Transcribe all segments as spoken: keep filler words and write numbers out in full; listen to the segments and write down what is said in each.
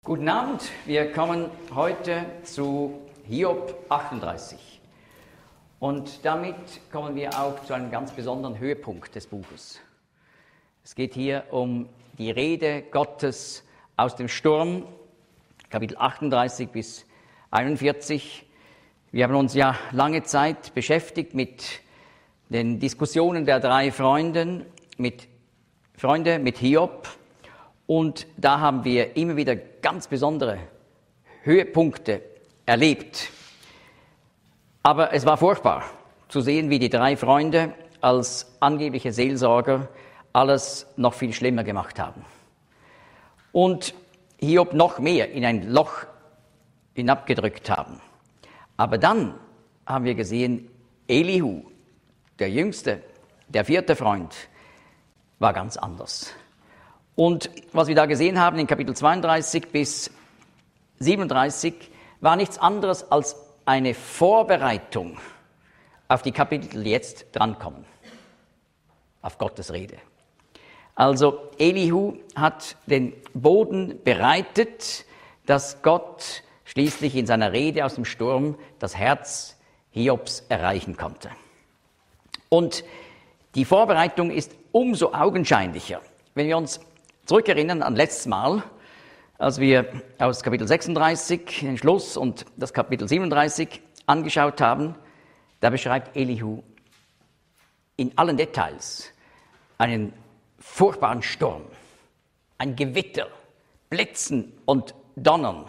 Guten Abend, wir kommen heute zu Hiob achtunddreißig. Und damit kommen wir auch zu einem ganz besonderen Höhepunkt des Buches. Es geht hier um die Rede Gottes aus dem Sturm, Kapitel achtunddreißig bis einundvierzig. Wir haben uns ja lange Zeit beschäftigt mit den Diskussionen der drei Freunde, mit Freunde, mit Hiob. Und da haben wir immer wieder ganz besondere Höhepunkte erlebt. Aber es war furchtbar zu sehen, wie die drei Freunde als angebliche Seelsorger alles noch viel schlimmer gemacht haben. Und Hiob noch mehr in ein Loch hinabgedrückt haben. Aber dann haben wir gesehen, Elihu, der jüngste, der vierte Freund, war ganz anders. Und was wir da gesehen haben in Kapitel zweiunddreißig bis siebenunddreißig, war nichts anderes als eine Vorbereitung auf die Kapitel, die jetzt drankommen, auf Gottes Rede. Also Elihu hat den Boden bereitet, dass Gott schließlich in seiner Rede aus dem Sturm das Herz Hiobs erreichen konnte. Und die Vorbereitung ist umso augenscheinlicher, wenn wir uns zurückerinnern an letztes Mal, als wir aus Kapitel sechsunddreißig den Schluss und das Kapitel siebenunddreißig angeschaut haben. Da beschreibt Elihu in allen Details einen furchtbaren Sturm, ein Gewitter, Blitzen und Donnern.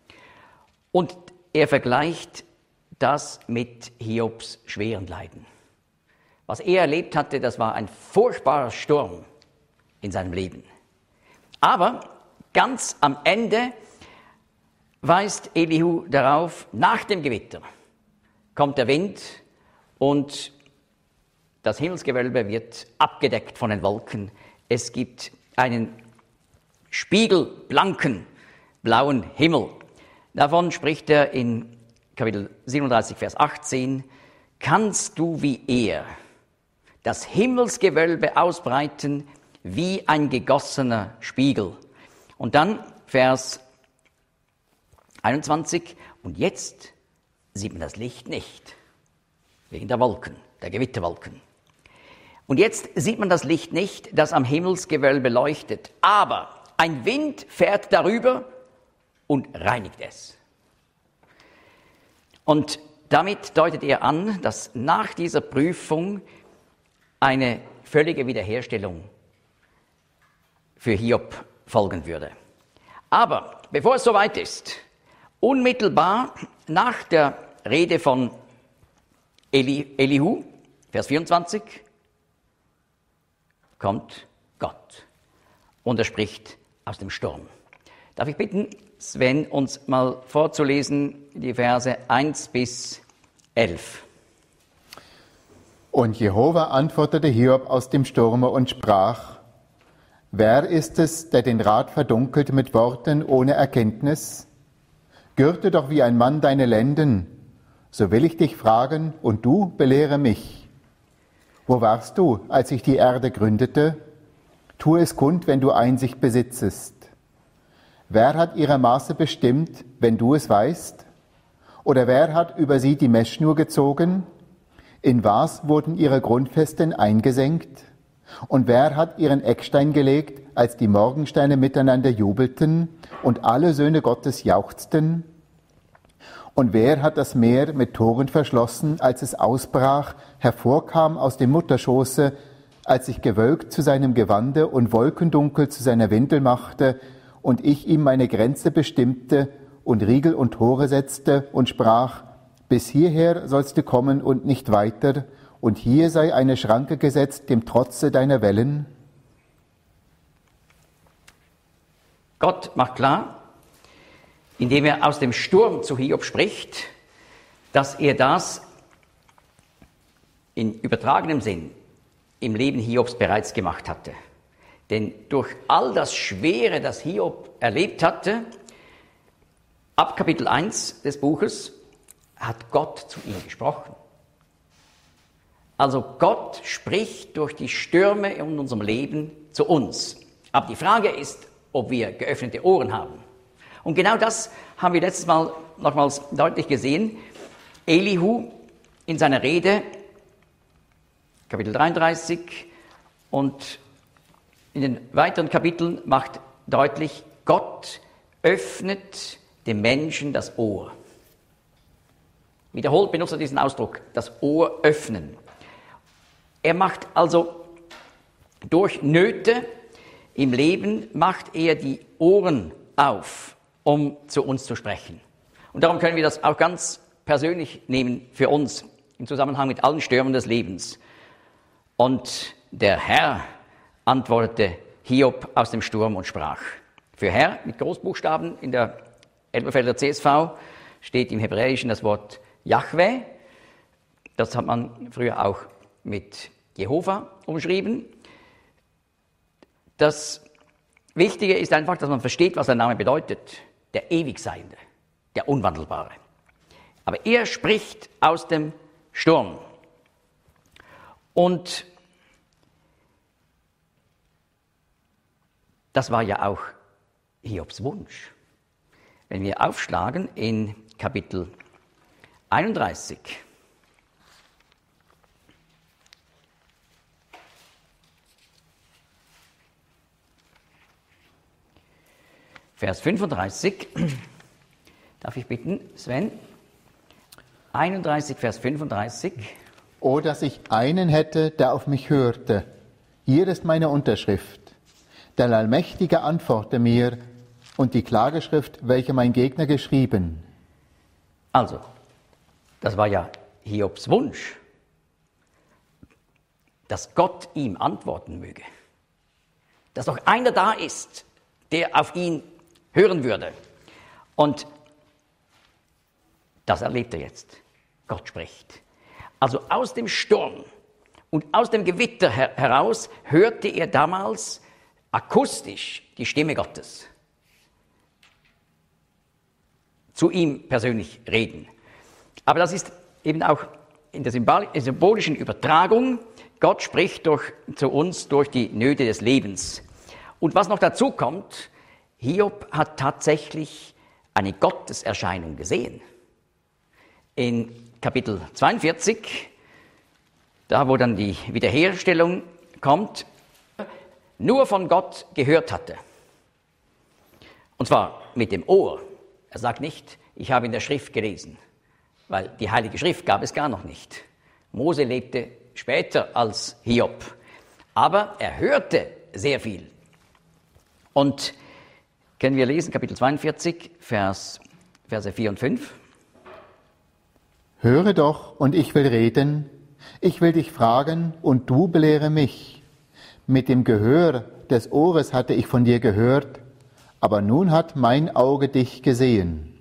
Und er vergleicht das mit Hiobs schweren Leiden. Was er erlebt hatte, das war ein furchtbarer Sturm in seinem Leben. Aber ganz am Ende weist Elihu darauf, nach dem Gewitter kommt der Wind und das Himmelsgewölbe wird abgedeckt von den Wolken. Es gibt einen spiegelblanken, blauen Himmel. Davon spricht er in Kapitel siebenunddreißig, Vers achtzehn. Kannst du wie er das Himmelsgewölbe ausbreiten wie ein gegossener Spiegel? Und dann Vers einundzwanzig. Und jetzt sieht man das Licht nicht, wegen der Wolken, der Gewitterwolken. Und jetzt sieht man das Licht nicht, das am Himmelsgewölbe leuchtet. Aber ein Wind fährt darüber und reinigt es. Und damit deutet er an, dass nach dieser Prüfung eine völlige Wiederherstellung für Hiob folgen würde. Aber bevor es soweit ist, unmittelbar nach der Rede von Eli, Elihu, Vers vierundzwanzig, kommt Gott und er spricht aus dem Sturm. Darf ich bitten, Sven, uns mal vorzulesen, die Verse eins bis elf. Und Jehova antwortete Hiob aus dem Sturme und sprach: Wer ist es, der den Rat verdunkelt mit Worten ohne Erkenntnis? Gürte doch wie ein Mann deine Lenden, so will ich dich fragen, und du belehre mich. Wo warst du, als ich die Erde gründete? Tu es kund, wenn du Einsicht besitzest. Wer hat ihre Maße bestimmt, wenn du es weißt? Oder wer hat über sie die Messschnur gezogen? In was wurden ihre Grundfesten eingesenkt? Und wer hat ihren Eckstein gelegt, als die Morgensteine miteinander jubelten und alle Söhne Gottes jauchzten? Und wer hat das Meer mit Toren verschlossen, als es ausbrach, hervorkam aus dem Mutterschoße, als sich Gewölk zu seinem Gewande und Wolkendunkel zu seiner Windel machte und ich ihm meine Grenze bestimmte und Riegel und Tore setzte und sprach: Bis hierher sollst du kommen und nicht weiter, und hier sei eine Schranke gesetzt dem Trotze deiner Wellen? Gott macht klar, indem er aus dem Sturm zu Hiob spricht, dass er das in übertragenem Sinn im Leben Hiobs bereits gemacht hatte. Denn durch all das Schwere, das Hiob erlebt hatte, ab Kapitel eins des Buches, hat Gott zu ihm gesprochen. Also Gott spricht durch die Stürme in unserem Leben zu uns. Aber die Frage ist, ob wir geöffnete Ohren haben, Und genau das haben wir letztes Mal nochmals deutlich gesehen. Elihu in seiner Rede, Kapitel dreiunddreißig, und in den weiteren Kapiteln macht deutlich, Gott öffnet dem Menschen das Ohr. Wiederholt benutzt er diesen Ausdruck, das Ohr öffnen. Er macht also durch Nöte im Leben, macht er die Ohren auf, um zu uns zu sprechen. Und darum können wir das auch ganz persönlich nehmen für uns, im Zusammenhang mit allen Stürmen des Lebens. Und der Herr antwortete Hiob aus dem Sturm und sprach. Für Herr mit Großbuchstaben in der Elberfelder C S V steht im Hebräischen das Wort Jahwe. Das hat man früher auch mit Jehova umschrieben. Das Wichtige ist einfach, dass man versteht, was der Name bedeutet. Der Ewigseiende, der Unwandelbare. Aber er spricht aus dem Sturm. Und das war ja auch Hiobs Wunsch. Wenn wir aufschlagen in Kapitel einunddreißig, Vers fünfunddreißig, darf ich bitten, Sven? einunddreißig, Vers fünfunddreißig. O, dass ich einen hätte, der auf mich hörte. Hier ist meine Unterschrift. Der Allmächtige antworte mir und die Klageschrift, welche mein Gegner geschrieben. Also, das war ja Hiobs Wunsch, dass Gott ihm antworten möge. Dass doch einer da ist, der auf ihn hören würde. Und das erlebt er jetzt. Gott spricht. Also aus dem Sturm und aus dem Gewitter her- heraus hörte er damals akustisch die Stimme Gottes zu ihm persönlich reden. Aber das ist eben auch in der symbolischen Übertragung. Gott spricht durch, zu uns durch die Nöte des Lebens. Und was noch dazu kommt, Hiob hat tatsächlich eine Gotteserscheinung gesehen. In Kapitel zweiundvierzig, da wo dann die Wiederherstellung kommt, nur von Gott gehört hatte. Und zwar mit dem Ohr. Er sagt nicht, ich habe in der Schrift gelesen, weil die Heilige Schrift gab es gar noch nicht. Mose lebte später als Hiob, aber er hörte sehr viel. Und können wir lesen, Kapitel zweiundvierzig, Vers, Verse vier und fünf. Höre doch, und ich will reden. Ich will dich fragen, und du belehre mich. Mit dem Gehör des Ohres hatte ich von dir gehört, aber nun hat mein Auge dich gesehen.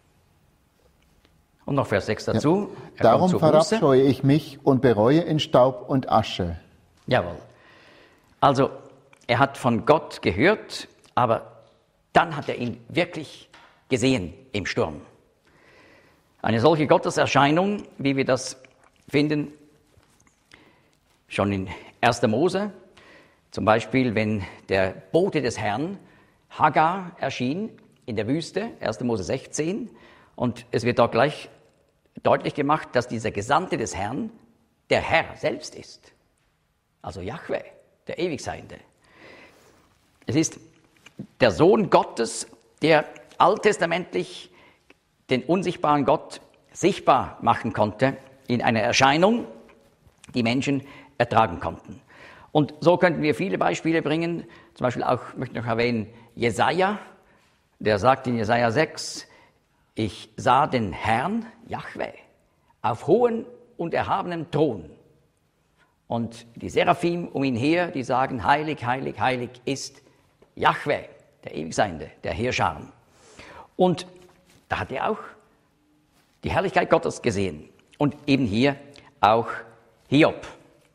Und noch Vers sechs dazu. Ja. Darum verabscheue ich mich und bereue in Staub und Asche. Jawohl. Also, er hat von Gott gehört, aber dann hat er ihn wirklich gesehen im Sturm. Eine solche Gotteserscheinung, wie wir das finden, schon in erster Mose, zum Beispiel, wenn der Bote des Herrn, Hagar, erschien in der Wüste, erster Mose sechzehn, und es wird dort gleich deutlich gemacht, dass dieser Gesandte des Herrn der Herr selbst ist, also Jahwe, der Ewigseiende. Es ist der Sohn Gottes, der alttestamentlich den unsichtbaren Gott sichtbar machen konnte in einer Erscheinung, die Menschen ertragen konnten. Und so könnten wir viele Beispiele bringen, zum Beispiel auch, möchte ich noch erwähnen, Jesaja, der sagt in Jesaja sechs, ich sah den Herrn, Jahwe, auf hohem und erhabenem Thron. Und die Seraphim um ihn her, die sagen, heilig, heilig, heilig ist Jahwe, der Ewigseiende, der Heerscharen. Und da hat er auch die Herrlichkeit Gottes gesehen. Und eben hier auch Hiob.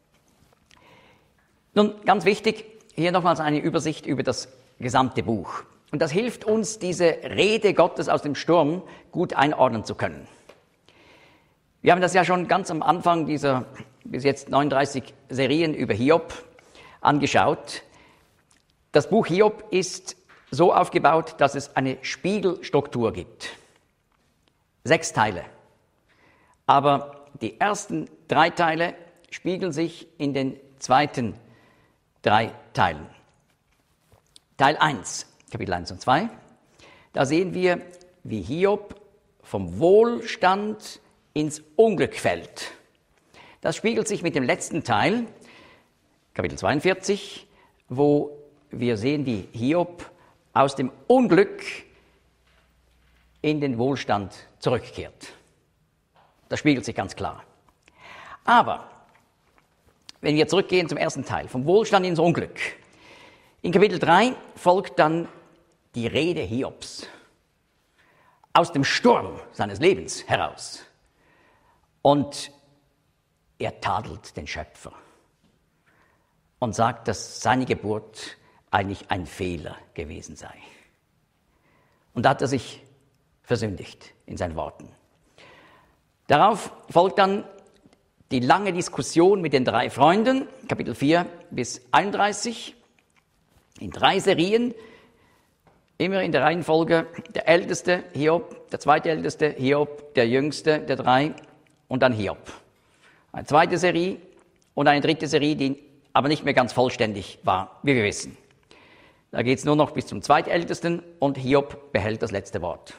Nun, ganz wichtig, hier nochmals eine Übersicht über das gesamte Buch. Und das hilft uns, diese Rede Gottes aus dem Sturm gut einordnen zu können. Wir haben das ja schon ganz am Anfang dieser bis jetzt neununddreißig Serien über Hiob angeschaut. Das Buch Hiob ist so aufgebaut, dass es eine Spiegelstruktur gibt. Sechs Teile. Aber die ersten drei Teile spiegeln sich in den zweiten drei Teilen. Teil eins, Kapitel eins und zwei, da sehen wir, wie Hiob vom Wohlstand ins Unglück fällt. Das spiegelt sich mit dem letzten Teil, Kapitel zweiundvierzig, wo wir sehen, wie Hiob aus dem Unglück in den Wohlstand zurückkehrt. Das spiegelt sich ganz klar. Aber wenn wir zurückgehen zum ersten Teil, vom Wohlstand ins Unglück. In Kapitel drei folgt dann die Rede Hiobs aus dem Sturm seines Lebens heraus. Und er tadelt den Schöpfer und sagt, dass seine Geburt eigentlich ein Fehler gewesen sei. Und da hat er sich versündigt in seinen Worten. Darauf folgt dann die lange Diskussion mit den drei Freunden, Kapitel vier bis einunddreißig, in drei Serien, immer in der Reihenfolge der Älteste Hiob, der Zweitälteste Hiob, der Jüngste der drei und dann Hiob. Eine zweite Serie und eine dritte Serie, die aber nicht mehr ganz vollständig war, wie wir wissen. Da geht es nur noch bis zum Zweitältesten und Hiob behält das letzte Wort.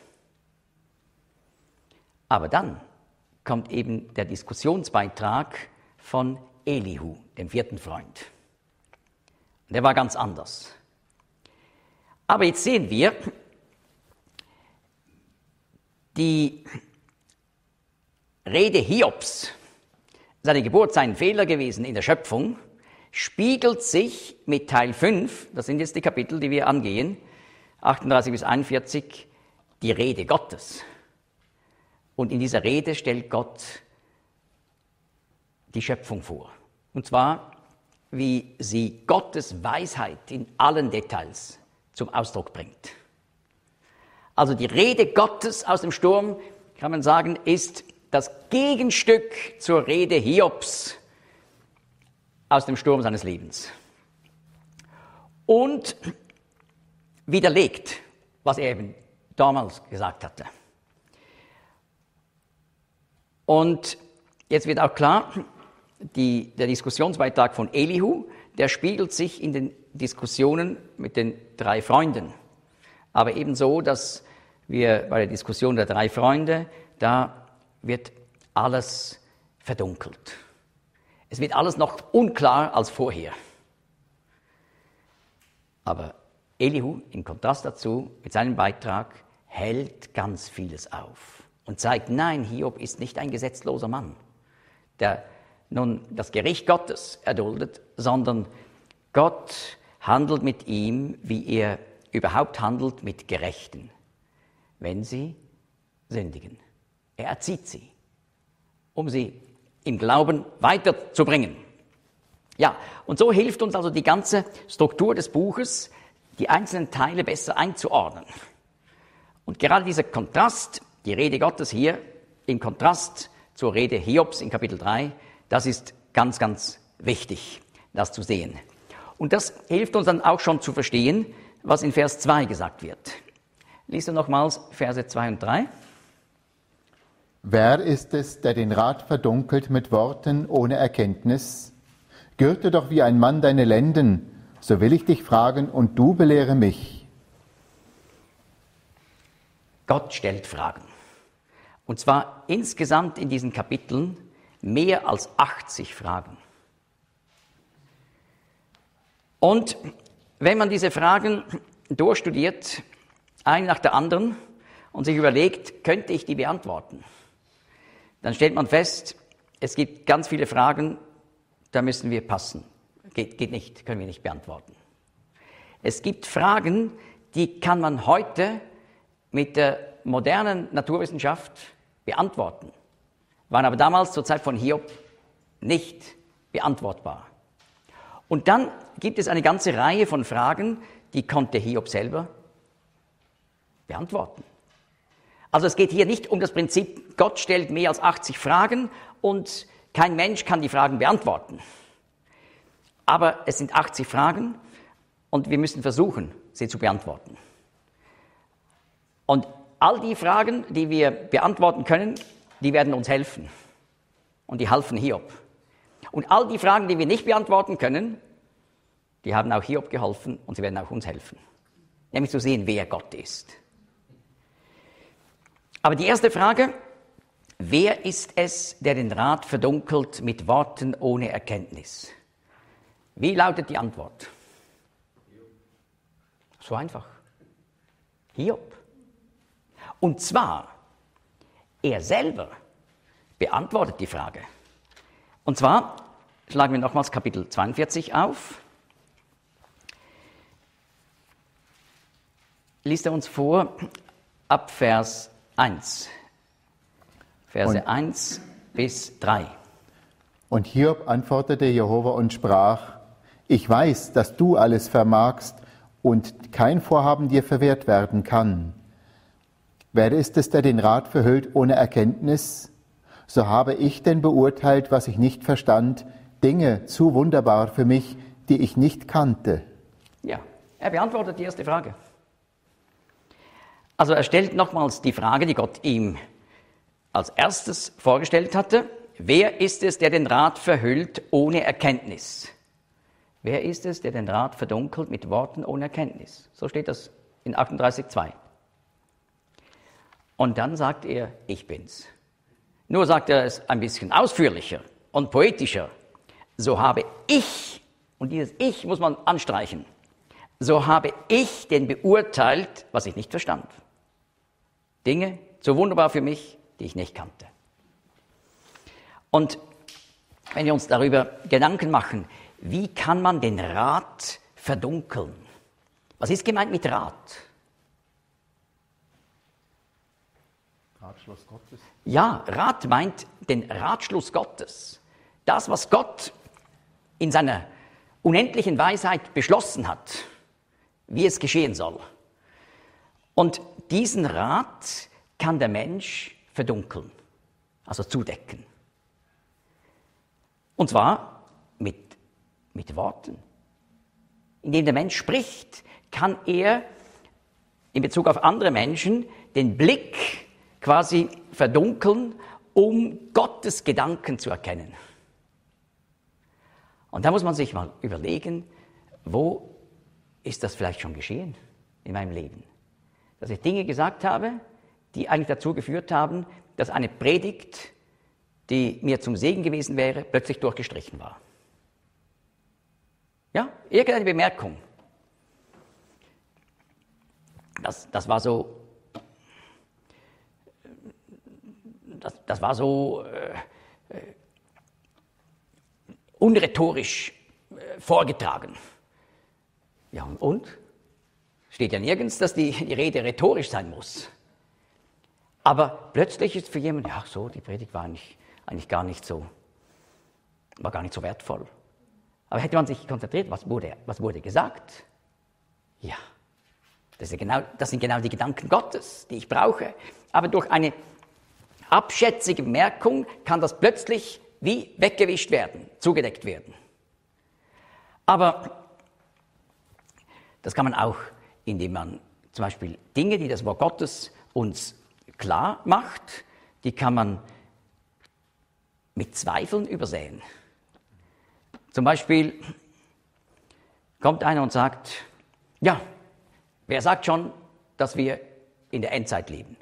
Aber dann kommt eben der Diskussionsbeitrag von Elihu, dem vierten Freund. Der war ganz anders. Aber jetzt sehen wir, die Rede Hiobs, seine Geburt sei ein Fehler gewesen in der Schöpfung, spiegelt sich mit Teil fünf, das sind jetzt die Kapitel, die wir angehen, achtunddreißig bis einundvierzig, die Rede Gottes. Und in dieser Rede stellt Gott die Schöpfung vor. Und zwar, wie sie Gottes Weisheit in allen Details zum Ausdruck bringt. Also die Rede Gottes aus dem Sturm, kann man sagen, ist das Gegenstück zur Rede Hiobs aus dem Sturm seines Lebens. Und widerlegt, was er eben damals gesagt hatte. Und jetzt wird auch klar, die, der Diskussionsbeitrag von Elihu, der spiegelt sich in den Diskussionen mit den drei Freunden. Aber ebenso, dass wir bei der Diskussion der drei Freunde, da wird alles verdunkelt. Es wird alles noch unklar als vorher. Aber Elihu, im Kontrast dazu, mit seinem Beitrag, hält ganz vieles auf. Und zeigt, nein, Hiob ist nicht ein gesetzloser Mann, der nun das Gericht Gottes erduldet, sondern Gott handelt mit ihm, wie er überhaupt handelt mit Gerechten, wenn sie sündigen. Er erzieht sie, um sie im Glauben weiterzubringen. Ja, und so hilft uns also die ganze Struktur des Buches, die einzelnen Teile besser einzuordnen. Und gerade dieser Kontrast, die Rede Gottes hier im Kontrast zur Rede Hiobs in Kapitel drei, das ist ganz, ganz wichtig, das zu sehen. Und das hilft uns dann auch schon zu verstehen, was in Vers zwei gesagt wird. Lies du nochmals Verse zwei und drei. Wer ist es, der den Rat verdunkelt mit Worten ohne Erkenntnis? Gürte doch wie ein Mann deine Lenden, so will ich dich fragen und du belehre mich. Gott stellt Fragen. Und zwar insgesamt in diesen Kapiteln mehr als achtzig Fragen. Und wenn man diese Fragen durchstudiert, eine nach der anderen, und sich überlegt, könnte ich die beantworten, dann stellt man fest, es gibt ganz viele Fragen, da müssen wir passen. Geht, geht nicht, können wir nicht beantworten. Es gibt Fragen, die kann man heute mit der modernen Naturwissenschaft beantworten, waren aber damals zur Zeit von Hiob nicht beantwortbar. Und dann gibt es eine ganze Reihe von Fragen, die konnte Hiob selber beantworten. Also es geht hier nicht um das Prinzip, Gott stellt mehr als achtzig Fragen und kein Mensch kann die Fragen beantworten. Aber es sind achtzig Fragen und wir müssen versuchen, sie zu beantworten. Und all die Fragen, die wir beantworten können, die werden uns helfen. Und die halfen Hiob. Und all die Fragen, die wir nicht beantworten können, die haben auch Hiob geholfen und sie werden auch uns helfen. Nämlich zu sehen, wer Gott ist. Aber die erste Frage: Wer ist es, der den Rat verdunkelt mit Worten ohne Erkenntnis? Wie lautet die Antwort? So einfach. Hiob. Und zwar, er selber beantwortet die Frage. Und zwar schlagen wir nochmals Kapitel zweiundvierzig auf. Liest er uns vor ab Vers eins. Verse und, eins bis drei. Und Hiob antwortete Jehova und sprach: Ich weiß, dass du alles vermagst und kein Vorhaben dir verwehrt werden kann. Wer ist es, der den Rat verhüllt ohne Erkenntnis? So habe ich denn beurteilt, was ich nicht verstand, Dinge zu wunderbar für mich, die ich nicht kannte. Ja, er beantwortet die erste Frage. Also er stellt nochmals die Frage, die Gott ihm als erstes vorgestellt hatte: Wer ist es, der den Rat verhüllt ohne Erkenntnis? Wer ist es, der den Rat verdunkelt mit Worten ohne Erkenntnis? So steht das in achtunddreißig zwei. Und dann sagt er: Ich bin's. Nur sagt er es ein bisschen ausführlicher und poetischer. So habe ich, und dieses Ich muss man anstreichen, so habe ich denn beurteilt, was ich nicht verstand. Dinge so wunderbar für mich, die ich nicht kannte. Und wenn wir uns darüber Gedanken machen, wie kann man den Rat verdunkeln? Was ist gemeint mit Rat? Ratschluss Gottes. Ja, Rat meint den Ratschluss Gottes. Das, was Gott in seiner unendlichen Weisheit beschlossen hat, wie es geschehen soll. Und diesen Rat kann der Mensch verdunkeln, also zudecken. Und zwar mit, mit Worten. Indem der Mensch spricht, kann er in Bezug auf andere Menschen den Blick quasi verdunkeln, um Gottes Gedanken zu erkennen. Und da muss man sich mal überlegen, wo ist das vielleicht schon geschehen in meinem Leben? Dass ich Dinge gesagt habe, die eigentlich dazu geführt haben, dass eine Predigt, die mir zum Segen gewesen wäre, plötzlich durchgestrichen war. Ja, irgendeine Bemerkung. Das, das war so, das, das war so äh, unrhetorisch äh, vorgetragen. Ja, und, und? Steht ja nirgends, dass die, die Rede rhetorisch sein muss. Aber plötzlich ist für jemanden, ja so, die Predigt war eigentlich, eigentlich gar nicht so, war gar nicht so wertvoll. Aber hätte man sich konzentriert, was wurde, was wurde gesagt? Ja, das, ist genau, das sind genau die Gedanken Gottes, die ich brauche. Aber durch eine abschätzige Bemerkung kann das plötzlich wie weggewischt werden, zugedeckt werden. Aber das kann man auch, indem man zum Beispiel Dinge, die das Wort Gottes uns klar macht, die kann man mit Zweifeln übersehen. Zum Beispiel kommt einer und sagt, ja, wer sagt schon, dass wir in der Endzeit leben?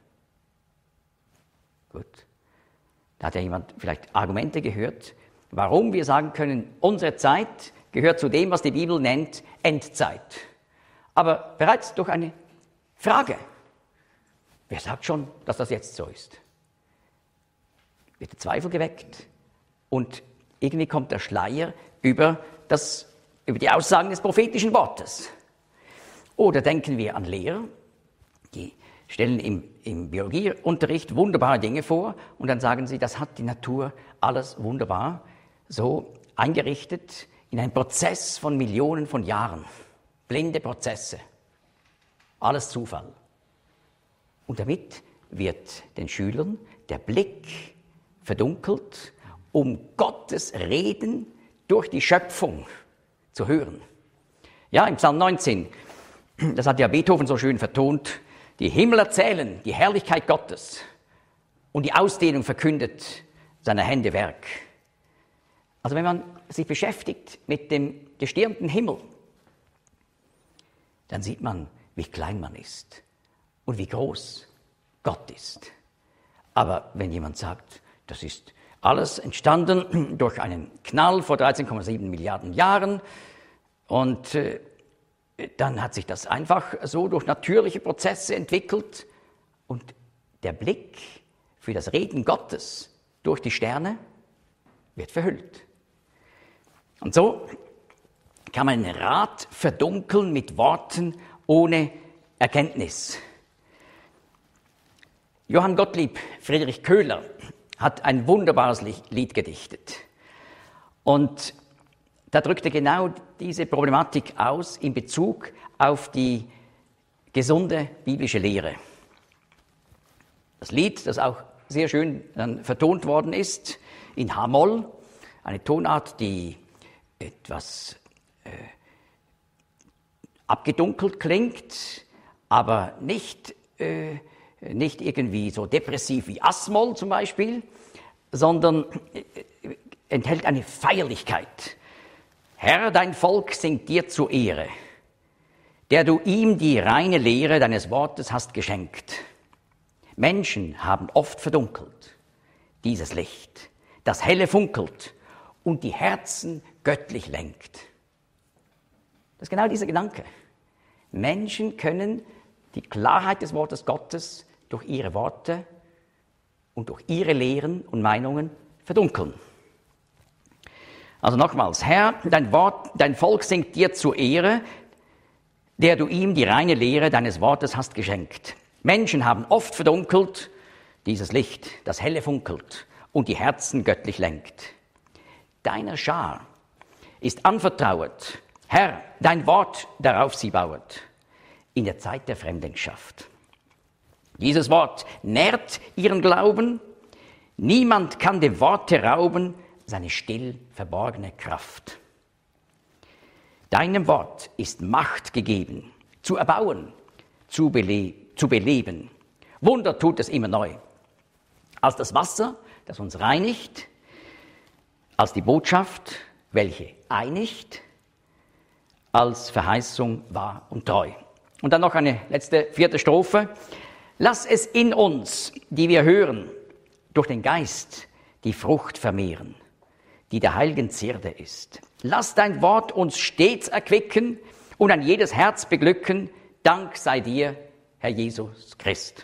Gut, da hat ja jemand vielleicht Argumente gehört, warum wir sagen können, unsere Zeit gehört zu dem, was die Bibel nennt, Endzeit. Aber bereits durch eine Frage, wer sagt schon, dass das jetzt so ist? Wird der Zweifel geweckt und irgendwie kommt der Schleier über, das, über die Aussagen des prophetischen Wortes. Oder denken wir an Lehrer, die stellen im, im Biologieunterricht wunderbare Dinge vor und dann sagen sie, das hat die Natur alles wunderbar so eingerichtet in einen Prozess von Millionen von Jahren. Blinde Prozesse. Alles Zufall. Und damit wird den Schülern der Blick verdunkelt, um Gottes Reden durch die Schöpfung zu hören. Ja, im Psalm neunzehn, das hat ja Beethoven so schön vertont, die Himmel erzählen die Herrlichkeit Gottes und die Ausdehnung verkündet seiner Hände Werk. Also wenn man sich beschäftigt mit dem gestirnten Himmel, dann sieht man, wie klein man ist und wie groß Gott ist. Aber wenn jemand sagt, das ist alles entstanden durch einen Knall vor dreizehn Komma sieben Milliarden Jahren und äh, dann hat sich das einfach so durch natürliche Prozesse entwickelt und der Blick für das Reden Gottes durch die Sterne wird verhüllt. Und so kann man einen Rat verdunkeln mit Worten ohne Erkenntnis. Johann Gottlieb Friedrich Köhler hat ein wunderbares Lied gedichtet. Und da drückt er genau diese Problematik aus in Bezug auf die gesunde biblische Lehre. Das Lied, das auch sehr schön dann vertont worden ist, in H-Moll, eine Tonart, die etwas äh, abgedunkelt klingt, aber nicht, äh, nicht irgendwie so depressiv wie As-Moll zum Beispiel, sondern äh, enthält eine Feierlichkeit. Herr, dein Volk singt dir zur Ehre, der du ihm die reine Lehre deines Wortes hast geschenkt. Menschen haben oft verdunkelt dieses Licht, das helle funkelt und die Herzen göttlich lenkt. Das ist genau dieser Gedanke. Menschen können die Klarheit des Wortes Gottes durch ihre Worte und durch ihre Lehren und Meinungen verdunkeln. Also nochmals, Herr, dein Wort, dein Volk singt dir zur Ehre, der du ihm die reine Lehre deines Wortes hast geschenkt. Menschen haben oft verdunkelt dieses Licht, das helle funkelt und die Herzen göttlich lenkt. Deiner Schar ist anvertrauet, Herr, dein Wort, darauf sie bauet, in der Zeit der Fremdenschaft. Dieses Wort nährt ihren Glauben, niemand kann dem Worte rauben, seine still verborgene Kraft. Deinem Wort ist Macht gegeben, zu erbauen, zu, bele- zu beleben. Wunder tut es immer neu. Als das Wasser, das uns reinigt, als die Botschaft, welche einigt, als Verheißung wahr und treu. Und dann noch eine letzte, vierte Strophe. Lass es in uns, die wir hören, durch den Geist die Frucht vermehren, die der heiligen Zierde ist. Lass dein Wort uns stets erquicken und an jedes Herz beglücken. Dank sei dir, Herr Jesus Christ.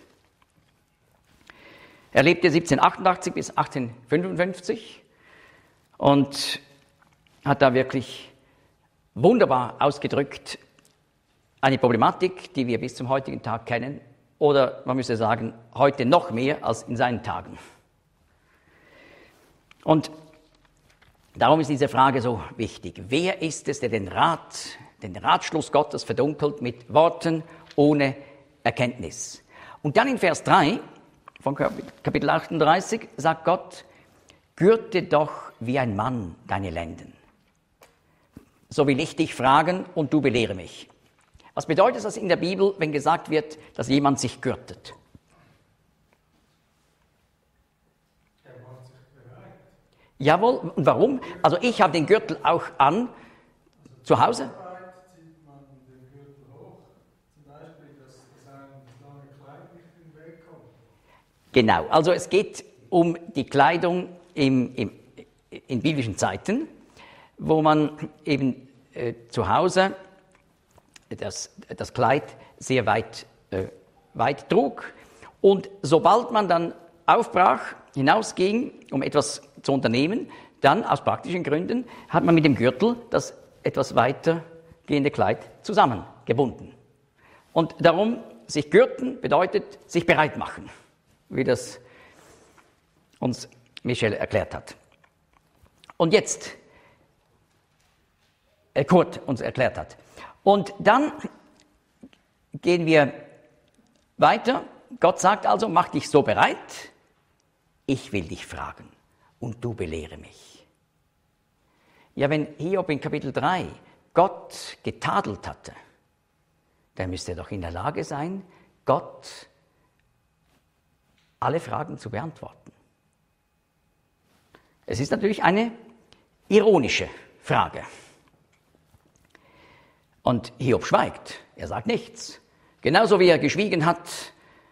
Er lebte siebzehnhundertachtundachtzig bis achtzehnhundertfünfundfünfzig und hat da wirklich wunderbar ausgedrückt eine Problematik, die wir bis zum heutigen Tag kennen, oder man müsste sagen, heute noch mehr als in seinen Tagen. Und darum ist diese Frage so wichtig. Wer ist es, der den Rat, den Ratschluss Gottes verdunkelt mit Worten ohne Erkenntnis? Und dann in Vers drei von Kapitel achtunddreißig sagt Gott, gürte doch wie ein Mann deine Lenden. So will ich dich fragen und du belehre mich. Was bedeutet das in der Bibel, wenn gesagt wird, dass jemand sich gürtet? Er macht sich bereit. Jawohl, und warum? Also ich habe den Gürtel auch an, zu Hause. Arbeit zieht man den Gürtel hoch, zum Beispiel, dass, dass einem das lange Kleid nicht in den Weg kommt. Genau, also es geht um die Kleidung im, im, in biblischen Zeiten, wo man eben äh, zu Hause das, das Kleid sehr weit, äh, weit trug. Und sobald man dann aufbrach, hinausging, um etwas zu unternehmen, dann aus praktischen Gründen hat man mit dem Gürtel das etwas weitergehende Kleid zusammengebunden. Und darum, sich gürten bedeutet sich bereit machen, wie das uns Michel erklärt hat. Und jetzt, äh, Kurt uns erklärt hat. Und dann gehen wir weiter. Gott sagt also, mach dich so bereit, ich will dich fragen und du belehre mich. Ja, wenn Hiob in Kapitel drei Gott getadelt hatte, dann müsste er doch in der Lage sein, Gott alle Fragen zu beantworten. Es ist natürlich eine ironische Frage. Und Hiob schweigt, er sagt nichts. Genauso wie er geschwiegen hat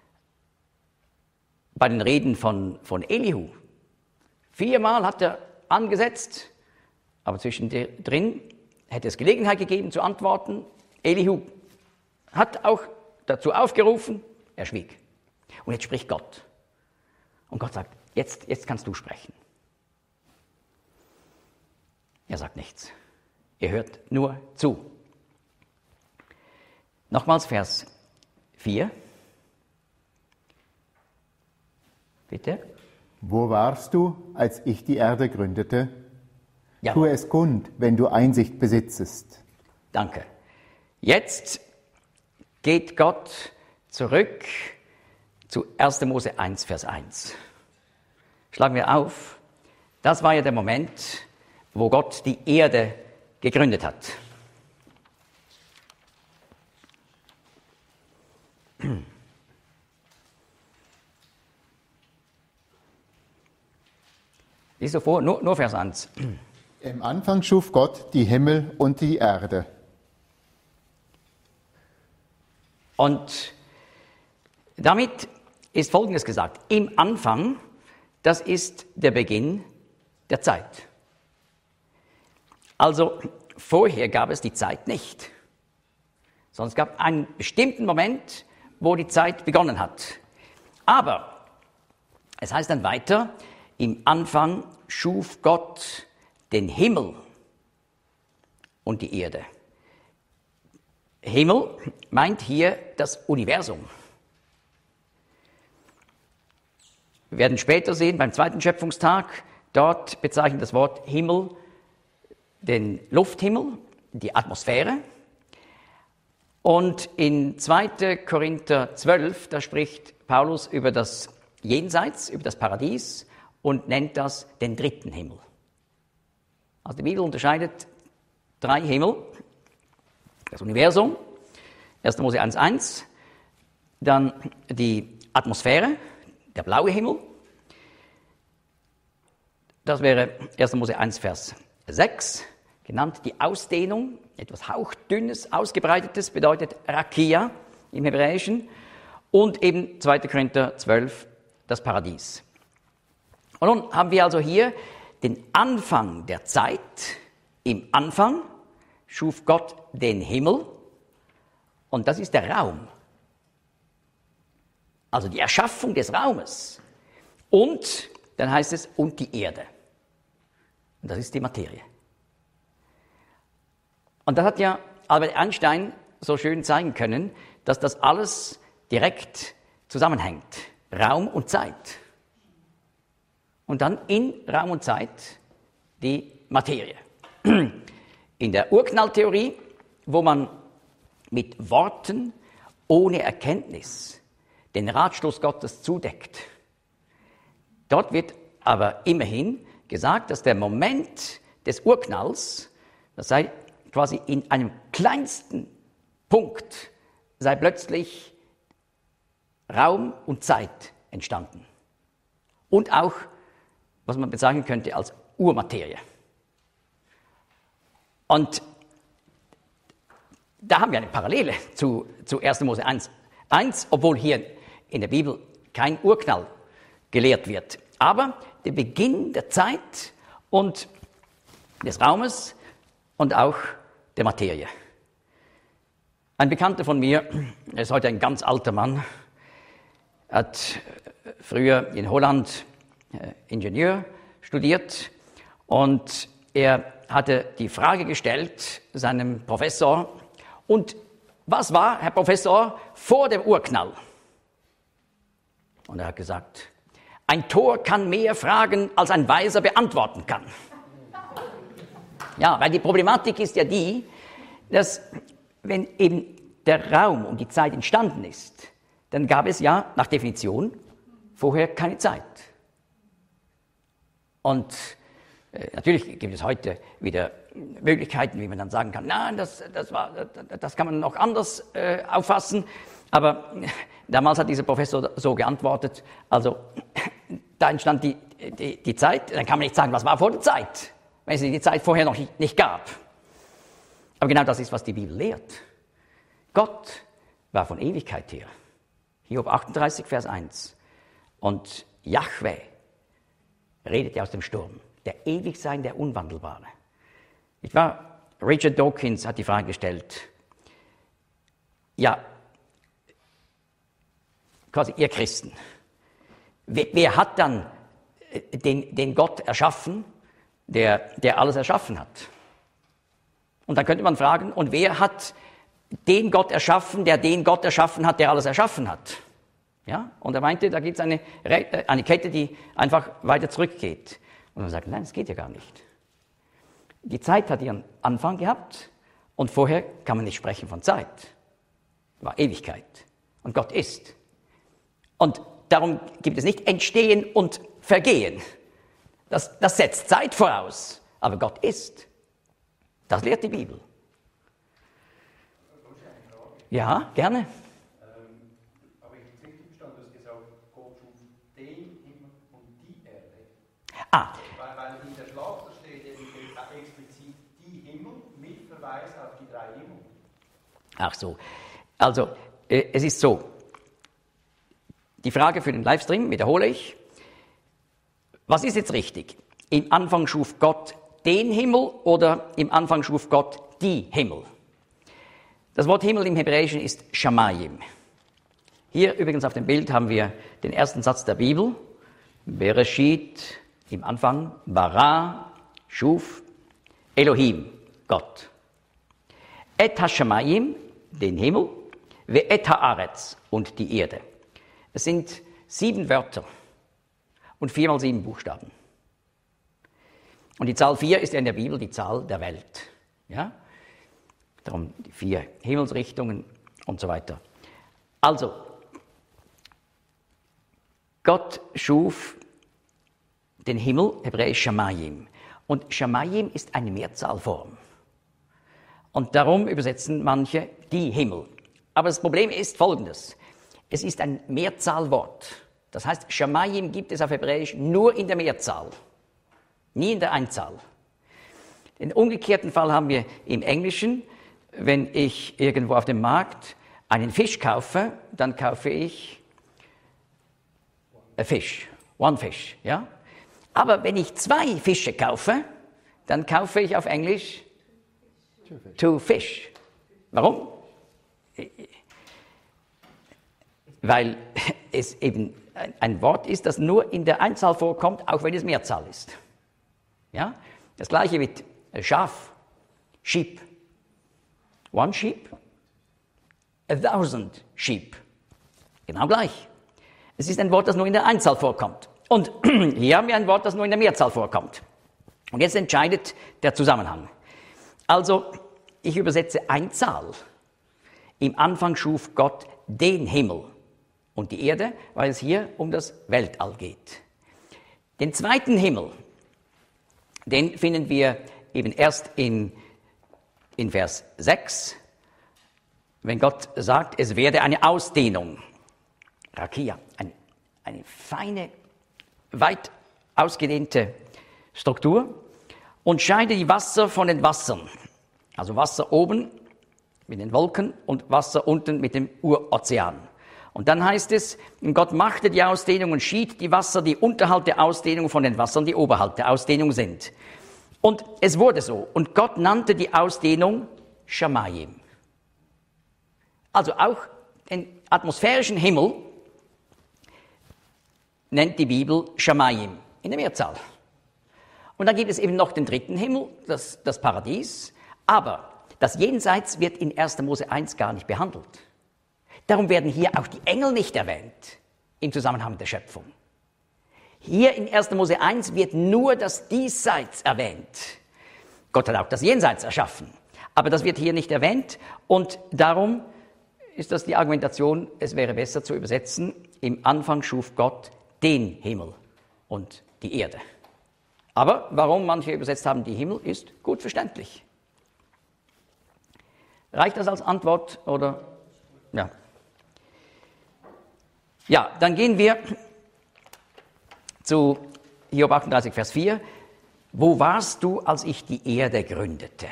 bei den Reden von, von Elihu. Viermal hat er angesetzt, aber zwischendrin hätte es Gelegenheit gegeben zu antworten. Elihu hat auch dazu aufgerufen, er schwieg. Und jetzt spricht Gott. Und Gott sagt, jetzt, jetzt kannst du sprechen. Er sagt nichts. Er hört nur zu. Nochmals Vers vier. Bitte. Wo warst du, als ich die Erde gründete? Ja. Tue es kund, wenn du Einsicht besitzest. Danke. Jetzt geht Gott zurück zu erster Mose eins, Vers eins. Schlagen wir auf. Das war ja der Moment, wo Gott die Erde gegründet hat. Lies so vor, nur, nur Vers eins. Im Anfang schuf Gott die Himmel und die Erde. Und damit ist Folgendes gesagt. Im Anfang, das ist der Beginn der Zeit. Also vorher gab es die Zeit nicht, sondern es gab einen bestimmten Moment, wo die Zeit begonnen hat. Aber es heißt dann weiter, im Anfang schuf Gott den Himmel und die Erde. Himmel meint hier das Universum. Wir werden später sehen, beim zweiten Schöpfungstag, dort bezeichnet das Wort Himmel den Lufthimmel, die Atmosphäre. Und in zweiter Korinther zwölf, da spricht Paulus über das Jenseits, über das Paradies und nennt das den dritten Himmel. Also die Bibel unterscheidet drei Himmel. Das Universum, erster Mose eins, eins, dann die Atmosphäre, der blaue Himmel, das wäre erster Mose eins, Vers sechs, genannt die Ausdehnung, etwas hauchdünnes, ausgebreitetes, bedeutet Rakia im Hebräischen, und eben zweiter Korinther zwölf, das Paradies. Und nun haben wir also hier den Anfang der Zeit. Im Anfang schuf Gott den Himmel und das ist der Raum. Also die Erschaffung des Raumes. Und dann heißt es, und die Erde. Und das ist die Materie. Und das hat ja Albert Einstein so schön zeigen können, dass das alles direkt zusammenhängt. Raum und Zeit. Und dann in Raum und Zeit die Materie. In der Urknalltheorie, wo man mit Worten ohne Erkenntnis den Ratschluss Gottes zudeckt. Dort wird aber immerhin gesagt, dass der Moment des Urknalls, das sei quasi in einem kleinsten Punkt, sei plötzlich Raum und Zeit entstanden. Und auch, was man bezeichnen könnte als Urmaterie. Und da haben wir eine Parallele zu, zu erster Mose eins, eins, obwohl hier in der Bibel kein Urknall gelehrt wird. Aber der Beginn der Zeit und des Raumes und auch der Materie. Ein Bekannter von mir, er ist heute ein ganz alter Mann, hat früher in Holland Ingenieur studiert und er hatte die Frage gestellt seinem Professor, und was war, Herr Professor, vor dem Urknall? Und er hat gesagt, ein Tor kann mehr Fragen, als ein Weiser beantworten kann. Ja, weil die Problematik ist ja die, dass wenn eben der Raum und die Zeit entstanden ist, dann gab es ja nach Definition vorher keine Zeit. Und Äh, natürlich gibt es heute wieder Möglichkeiten, wie man dann sagen kann, nein, das, das, war, das kann man noch anders äh, auffassen. Aber damals hat dieser Professor so geantwortet, also da entstand die, die, die Zeit, dann kann man nicht sagen, was war vor der Zeit, wenn es die Zeit vorher noch nicht, nicht gab. Aber genau das ist, was die Bibel lehrt. Gott war von Ewigkeit her. Hiob achtunddreißig, Vers eins. Und Jahwe redete aus dem Sturm, der Ewigsein, der Unwandelbare. Ich war, Richard Dawkins hat die Frage gestellt, ja, quasi ihr Christen, wer, wer hat dann den, den Gott erschaffen, der, der alles erschaffen hat? Und dann könnte man fragen, und wer hat den Gott erschaffen, der den Gott erschaffen hat, der alles erschaffen hat? Ja? Und er meinte, da gibt es eine, eine Kette, die einfach weiter zurückgeht. Und man sagt, nein, das geht ja gar nicht. Die Zeit hat ihren Anfang gehabt und vorher kann man nicht sprechen von Zeit. War Ewigkeit. Und Gott ist. Und darum gibt es nicht Entstehen und Vergehen. Das, das setzt Zeit voraus. Aber Gott ist. Das lehrt die Bibel. Ja, gerne. Ähm, aber ich habe richtig verstanden, du hast gesagt, Gott schuf den Himmel und die Erde. Ah. Weil, weil in der Schlachter steht eben explizit die Himmel mit Verweis auf die drei Himmel. Ach so. Also, äh, es ist so. Die Frage für den Livestream wiederhole ich. Was ist jetzt richtig? Im Anfang schuf Gott den Himmel oder im Anfang schuf Gott die Himmel? Das Wort Himmel im Hebräischen ist Shamayim. Hier übrigens auf dem Bild haben wir den ersten Satz der Bibel. Bereshit, im Anfang, bara, schuf, Elohim, Gott. Et ha-Shamayim, den Himmel, ve et ha-Aretz, und die Erde. Es sind sieben Wörter und viermal sieben Buchstaben. Und die Zahl vier ist ja in der Bibel die Zahl der Welt. Ja? Darum die vier Himmelsrichtungen und so weiter. Also, Gott schuf den Himmel, hebräisch Shamayim. Und Shamayim ist eine Mehrzahlform. Und darum übersetzen manche die Himmel. Aber das Problem ist folgendes. Es ist ein Mehrzahlwort. Das heißt, Shamayim gibt es auf Hebräisch nur in der Mehrzahl, nie in der Einzahl. Den umgekehrten Fall haben wir im Englischen. Wenn ich irgendwo auf dem Markt einen Fisch kaufe, dann kaufe ich a fish, one fish, ja? Aber wenn ich zwei Fische kaufe, dann kaufe ich auf Englisch two fish. Warum? Weil es eben ein Wort ist, das nur in der Einzahl vorkommt, auch wenn es Mehrzahl ist. Ja? Das gleiche mit Schaf, Sheep. One sheep, a thousand sheep. Genau gleich. Es ist ein Wort, das nur in der Einzahl vorkommt. Und hier haben wir ein Wort, das nur in der Mehrzahl vorkommt. Und jetzt entscheidet der Zusammenhang. Also, ich übersetze Einzahl. Im Anfang schuf Gott den Himmel und die Erde, weil es hier um das Weltall geht. Den zweiten Himmel, den finden wir eben erst in, in Vers sechs, wenn Gott sagt, es werde eine Ausdehnung, Rakia, ein, eine feine, weit ausgedehnte Struktur, und scheide die Wasser von den Wassern, also Wasser oben mit den Wolken und Wasser unten mit dem Urozean. Und dann heißt es, Gott machte die Ausdehnung und schied die Wasser, die unterhalb der Ausdehnung, von den Wassern, die oberhalb der Ausdehnung sind. Und es wurde so. Und Gott nannte die Ausdehnung Shamayim. Also auch den atmosphärischen Himmel nennt die Bibel Shamayim in der Mehrzahl. Und dann gibt es eben noch den dritten Himmel, das, das Paradies. Aber das Jenseits wird in erster Mose eins gar nicht behandelt. Darum werden hier auch die Engel nicht erwähnt im Zusammenhang mit der Schöpfung. Hier in erster Mose eins wird nur das Diesseits erwähnt. Gott hat auch das Jenseits erschaffen, aber das wird hier nicht erwähnt. Und darum ist das die Argumentation, es wäre besser zu übersetzen, im Anfang schuf Gott den Himmel und die Erde. Aber warum manche übersetzt haben, die Himmel, ist gut verständlich. Reicht das als Antwort oder? Ja. Ja, dann gehen wir zu Hiob achtunddreißig, Vers vier. Wo warst du, als ich die Erde gründete?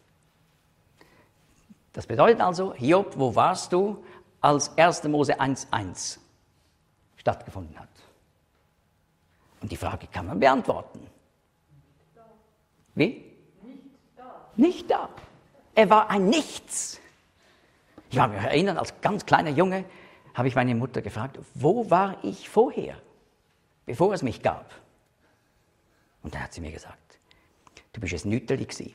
Das bedeutet also, Hiob, wo warst du, als erster Mose eins eins stattgefunden hat? Und die Frage kann man beantworten. Wie? Nicht da. Nicht da. Er war ein Nichts. Ich kann mich erinnern, als ganz kleiner Junge habe ich meine Mutter gefragt, wo war ich vorher, bevor es mich gab? Und dann hat sie mir gesagt, du bist ein Nüteli gsi.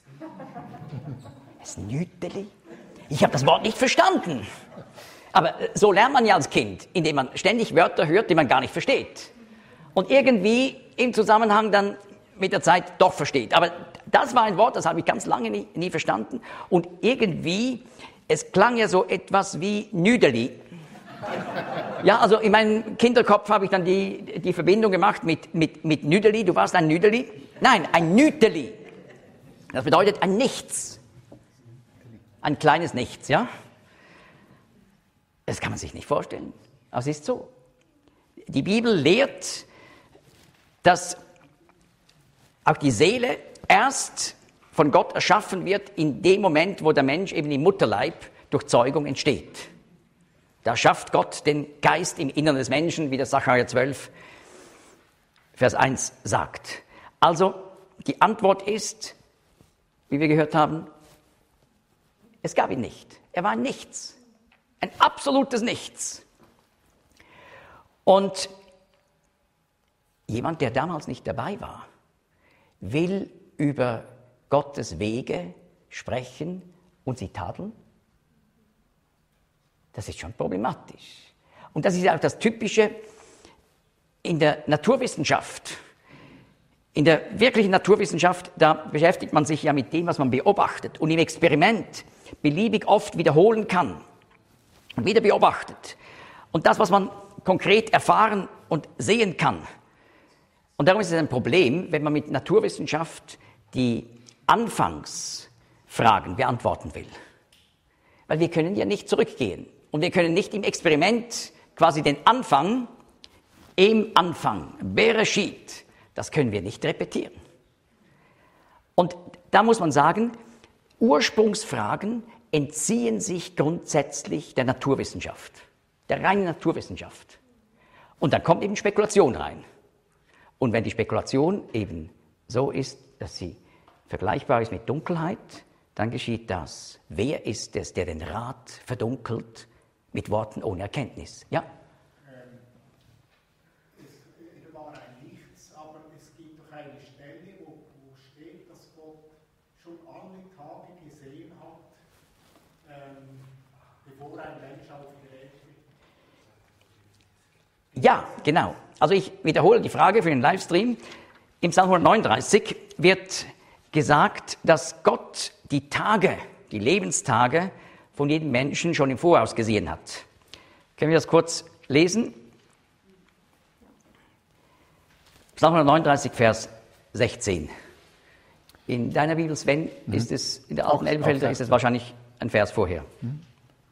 Ein Nüteli? Ich habe das Wort nicht verstanden. Aber so lernt man ja als Kind, indem man ständig Wörter hört, die man gar nicht versteht. Und irgendwie im Zusammenhang dann mit der Zeit doch versteht. Aber das war ein Wort, das habe ich ganz lange nie, nie verstanden. Und irgendwie, es klang ja so etwas wie Nüdeli. Ja, also in meinem Kinderkopf habe ich dann die, die Verbindung gemacht mit, mit, mit Nüdeli. Du warst ein Nüdeli? Nein, ein Nüteli. Das bedeutet ein Nichts. Ein kleines Nichts, ja? Das kann man sich nicht vorstellen. Aber es ist so. Die Bibel lehrt, dass auch die Seele erst von Gott erschaffen wird in dem Moment, wo der Mensch eben im Mutterleib durch Zeugung entsteht. Da schafft Gott den Geist im Innern des Menschen, wie das Sacharja zwölf, Vers eins sagt. Also die Antwort ist, wie wir gehört haben, es gab ihn nicht. Er war ein Nichts. Ein absolutes Nichts. Und jemand, der damals nicht dabei war, will über Gottes Wege sprechen und sie tadeln? Das ist schon problematisch. Und das ist auch das Typische in der Naturwissenschaft. In der wirklichen Naturwissenschaft, da beschäftigt man sich ja mit dem, was man beobachtet und im Experiment beliebig oft wiederholen kann und wieder beobachtet. Und das, was man konkret erfahren und sehen kann. Und darum ist es ein Problem, wenn man mit Naturwissenschaft die Anfangsfragen beantworten will. Weil wir können ja nicht zurückgehen. Und wir können nicht im Experiment quasi den Anfang, im Anfang, Bereshit, das können wir nicht repetieren. Und da muss man sagen, Ursprungsfragen entziehen sich grundsätzlich der Naturwissenschaft, der reinen Naturwissenschaft. Und dann kommt eben Spekulation rein. Und wenn die Spekulation eben so ist, dass sie vergleichbar ist mit Dunkelheit, dann geschieht das. Wer ist es, der den Rat verdunkelt mit Worten ohne Erkenntnis? Ja? Ähm, es war ein Nichts, aber es gibt doch eine Stelle, wo, wo steht, dass Gott schon alle Tage gesehen hat, ähm, bevor ein Mensch auf die Welt wird. Ja, genau. Also ich wiederhole die Frage für den Livestream. Im Psalm hundertneununddreißig wird gesagt, dass Gott die Tage, die Lebenstage von jedem Menschen schon im Voraus gesehen hat. Können wir das kurz lesen? Psalm hundertneununddreißig, Vers sechzehn. In deiner Bibel, Sven, mhm. ist es, in der alten Elbenfelder ist es wahrscheinlich ein Vers vorher. Mhm.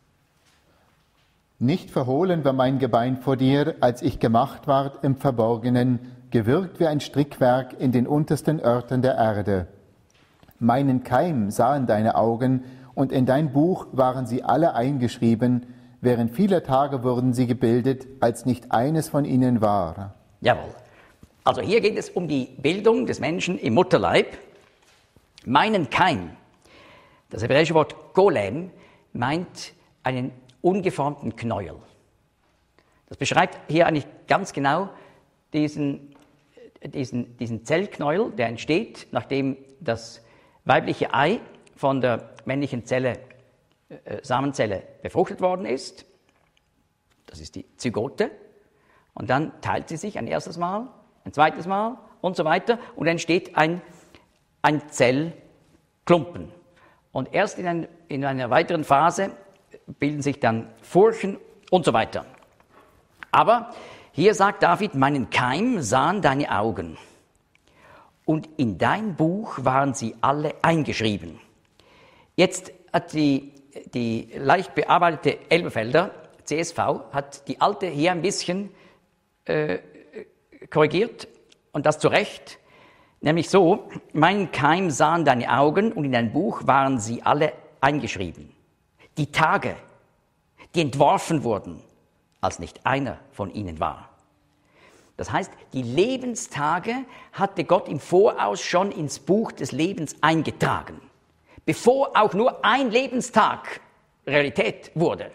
Nicht verhohlen war mein Gebein vor dir, als ich gemacht ward im Verborgenen, gewirkt wie ein Strickwerk in den untersten Örtern der Erde. Meinen Keim sahen deine Augen, und in dein Buch waren sie alle eingeschrieben, während vieler Tage wurden sie gebildet, als nicht eines von ihnen war. Jawohl. Also hier geht es um die Bildung des Menschen im Mutterleib. Meinen Keim, das hebräische Wort Golem, meint einen ungeformten Knäuel. Das beschreibt hier eigentlich ganz genau diesen, diesen, diesen Zellknäuel, der entsteht, nachdem das weibliche Ei von der männlichen Zelle, äh, Samenzelle befruchtet worden ist. Das ist die Zygote. Und dann teilt sie sich ein erstes Mal, ein zweites Mal und so weiter. Und dann entsteht ein, ein Zellklumpen. Und erst in, ein, in einer weiteren Phase bilden sich dann Furchen und so weiter. Aber hier sagt David, meinen Keim sahen deine Augen. und in dein Buch waren sie alle eingeschrieben. Jetzt hat die, die leicht bearbeitete Elberfelder C S V hat die alte hier ein bisschen äh, korrigiert und das zu Recht, nämlich so: Mein Keim sahen deine Augen und in dein Buch waren sie alle eingeschrieben. Die Tage, die entworfen wurden, als nicht einer von ihnen war. Das heißt, die Lebenstage hatte Gott im Voraus schon ins Buch des Lebens eingetragen, bevor auch nur ein Lebenstag Realität wurde.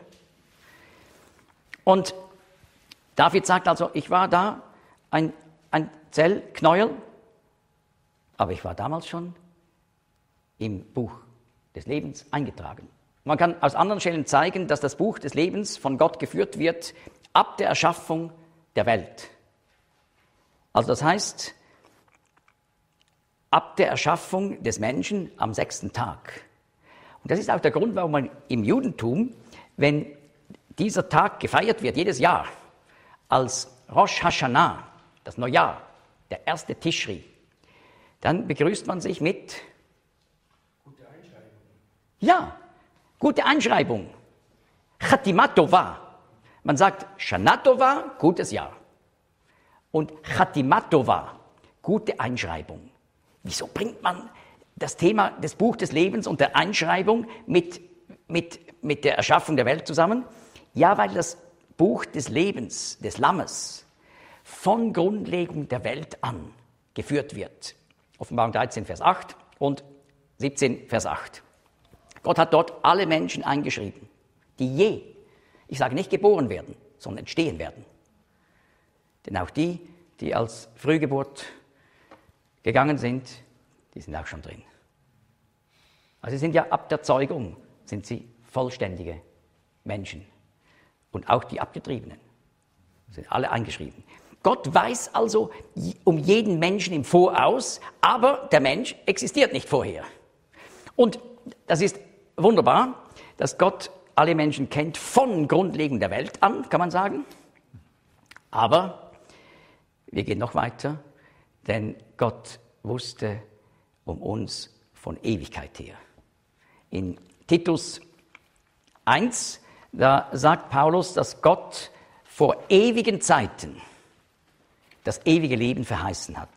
Und David sagt also, ich war da ein, ein Zellknäuel, aber ich war damals schon im Buch des Lebens eingetragen. Man kann aus anderen Stellen zeigen, dass das Buch des Lebens von Gott geführt wird ab der Erschaffung der Welt. Also das heißt, ab der Erschaffung des Menschen am sechsten Tag. Und das ist auch der Grund, warum man im Judentum, wenn dieser Tag gefeiert wird, jedes Jahr, als Rosh Hashanah, das Neujahr, der erste Tischri, dann begrüßt man sich mit Gute Einschreibung. Ja, gute Einschreibung. Chatima Tova. Man sagt Shana Tova, gutes Jahr. Und Chatima Tova, gute Einschreibung. Wieso bringt man das Thema des Buch des Lebens und der Einschreibung mit, mit, mit der Erschaffung der Welt zusammen? Ja, weil das Buch des Lebens, des Lammes, von Grundlegung der Welt an geführt wird. Offenbarung dreizehn, Vers acht und siebzehn, Vers acht. Gott hat dort alle Menschen eingeschrieben, die je, ich sage nicht geboren werden, sondern entstehen werden. Denn auch die, die als Frühgeburt gegangen sind, die sind auch schon drin. Also sie sind ja ab der Zeugung, sind sie vollständige Menschen. Und auch die Abgetriebenen sind alle eingeschrieben. Gott weiß also um jeden Menschen im Voraus, aber der Mensch existiert nicht vorher. Und das ist wunderbar, dass Gott alle Menschen kennt von Grundlegung der Welt an, kann man sagen. Aber wir gehen noch weiter, denn Gott wusste um uns von Ewigkeit her. In Titus eins, da sagt Paulus, dass Gott vor ewigen Zeiten das ewige Leben verheißen hat.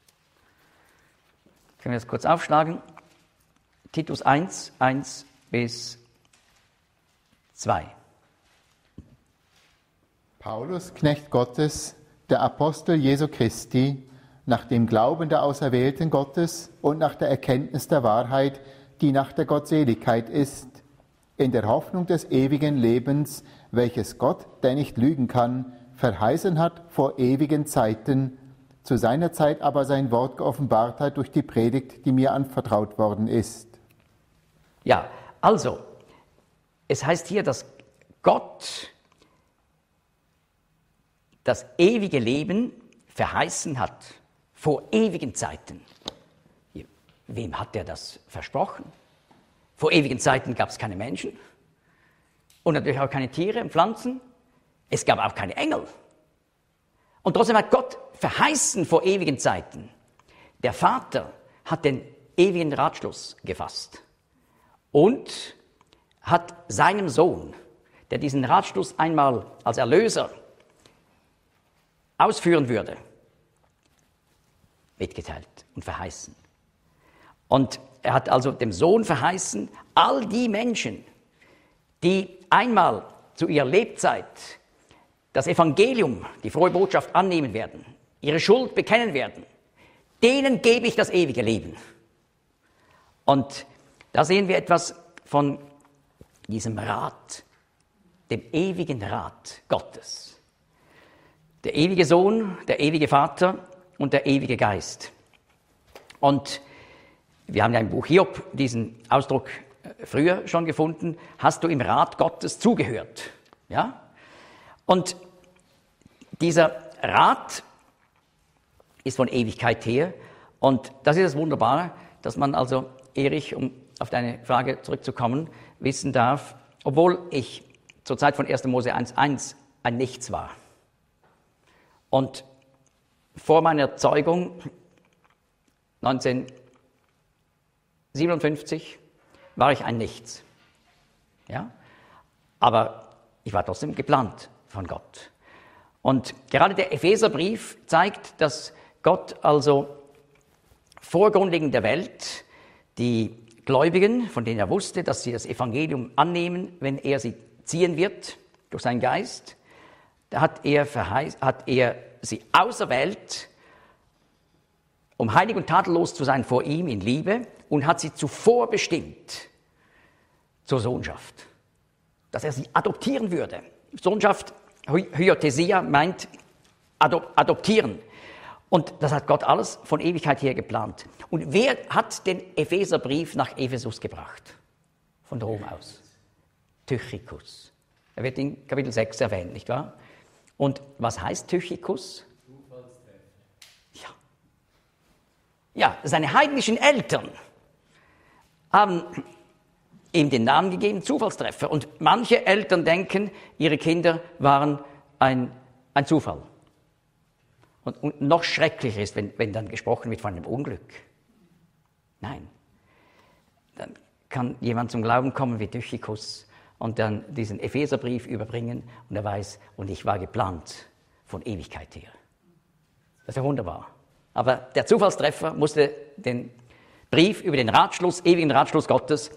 Können wir das kurz aufschlagen? Titus eins, eins bis zwei. Paulus, Knecht Gottes, der Apostel Jesu Christi, nach dem Glauben der Auserwählten Gottes und nach der Erkenntnis der Wahrheit, die nach der Gottseligkeit ist, in der Hoffnung des ewigen Lebens, welches Gott, der nicht lügen kann, verheißen hat vor ewigen Zeiten, zu seiner Zeit aber sein Wort geoffenbart hat durch die Predigt, die mir anvertraut worden ist. Ja, also, es heißt hier, dass Gott das ewige Leben verheißen hat vor ewigen Zeiten. Wem hat er das versprochen? Vor ewigen Zeiten gab es keine Menschen und natürlich auch keine Tiere und Pflanzen. Es gab auch keine Engel. Und trotzdem hat Gott verheißen vor ewigen Zeiten. Der Vater hat den ewigen Ratschluss gefasst und hat seinem Sohn, der diesen Ratschluss einmal als Erlöser ausführen würde, mitgeteilt und verheißen. Und er hat also dem Sohn verheißen, all die Menschen, die einmal zu ihrer Lebzeit das Evangelium, die frohe Botschaft annehmen werden, ihre Schuld bekennen werden, denen gebe ich das ewige Leben. Und da sehen wir etwas von diesem Rat, dem ewigen Rat Gottes. Der ewige Sohn, der ewige Vater und der ewige Geist. Und wir haben ja im Buch Hiob diesen Ausdruck früher schon gefunden, hast du im Rat Gottes zugehört? Ja? Und dieser Rat ist von Ewigkeit her und das ist das Wunderbare, dass man also, Erich, um auf deine Frage zurückzukommen, wissen darf, obwohl ich zur Zeit von erster Mose eins eins ein Nichts war und vor meiner Zeugung neunzehnhundertsiebenundfünfzig war ich ein Nichts. Ja? Aber ich war trotzdem geplant von Gott. Und gerade der Epheserbrief zeigt, dass Gott also vor Grundlegung der Welt die Gläubigen, von denen er wusste, dass sie das Evangelium annehmen, wenn er sie ziehen wird durch seinen Geist, da hat er, verheiß, hat er sie auserwählt, um heilig und tadellos zu sein vor ihm in Liebe, und hat sie zuvor bestimmt zur Sohnschaft, dass er sie adoptieren würde. Sohnschaft, Hyothesia, meint adop- adoptieren. Und das hat Gott alles von Ewigkeit her geplant. Und wer hat den Epheserbrief nach Ephesus gebracht? Von Rom aus. Tychicus. Er wird in Kapitel sechs erwähnt, nicht wahr? Und was heißt Tychicus? Ja. Ja, seine heidnischen Eltern haben ihm den Namen gegeben, Zufallstreffer. Und manche Eltern denken, ihre Kinder waren ein, ein Zufall. Und, und noch schrecklicher ist, wenn, wenn dann gesprochen wird von einem Unglück. Nein. Dann kann jemand zum Glauben kommen wie Tychicus und dann diesen Epheserbrief überbringen und er weiß, und ich war geplant von Ewigkeit her. Das ist ja wunderbar. Aber der Zufallstreffer musste den Brief über den Ratschluss, ewigen Ratschluss Gottes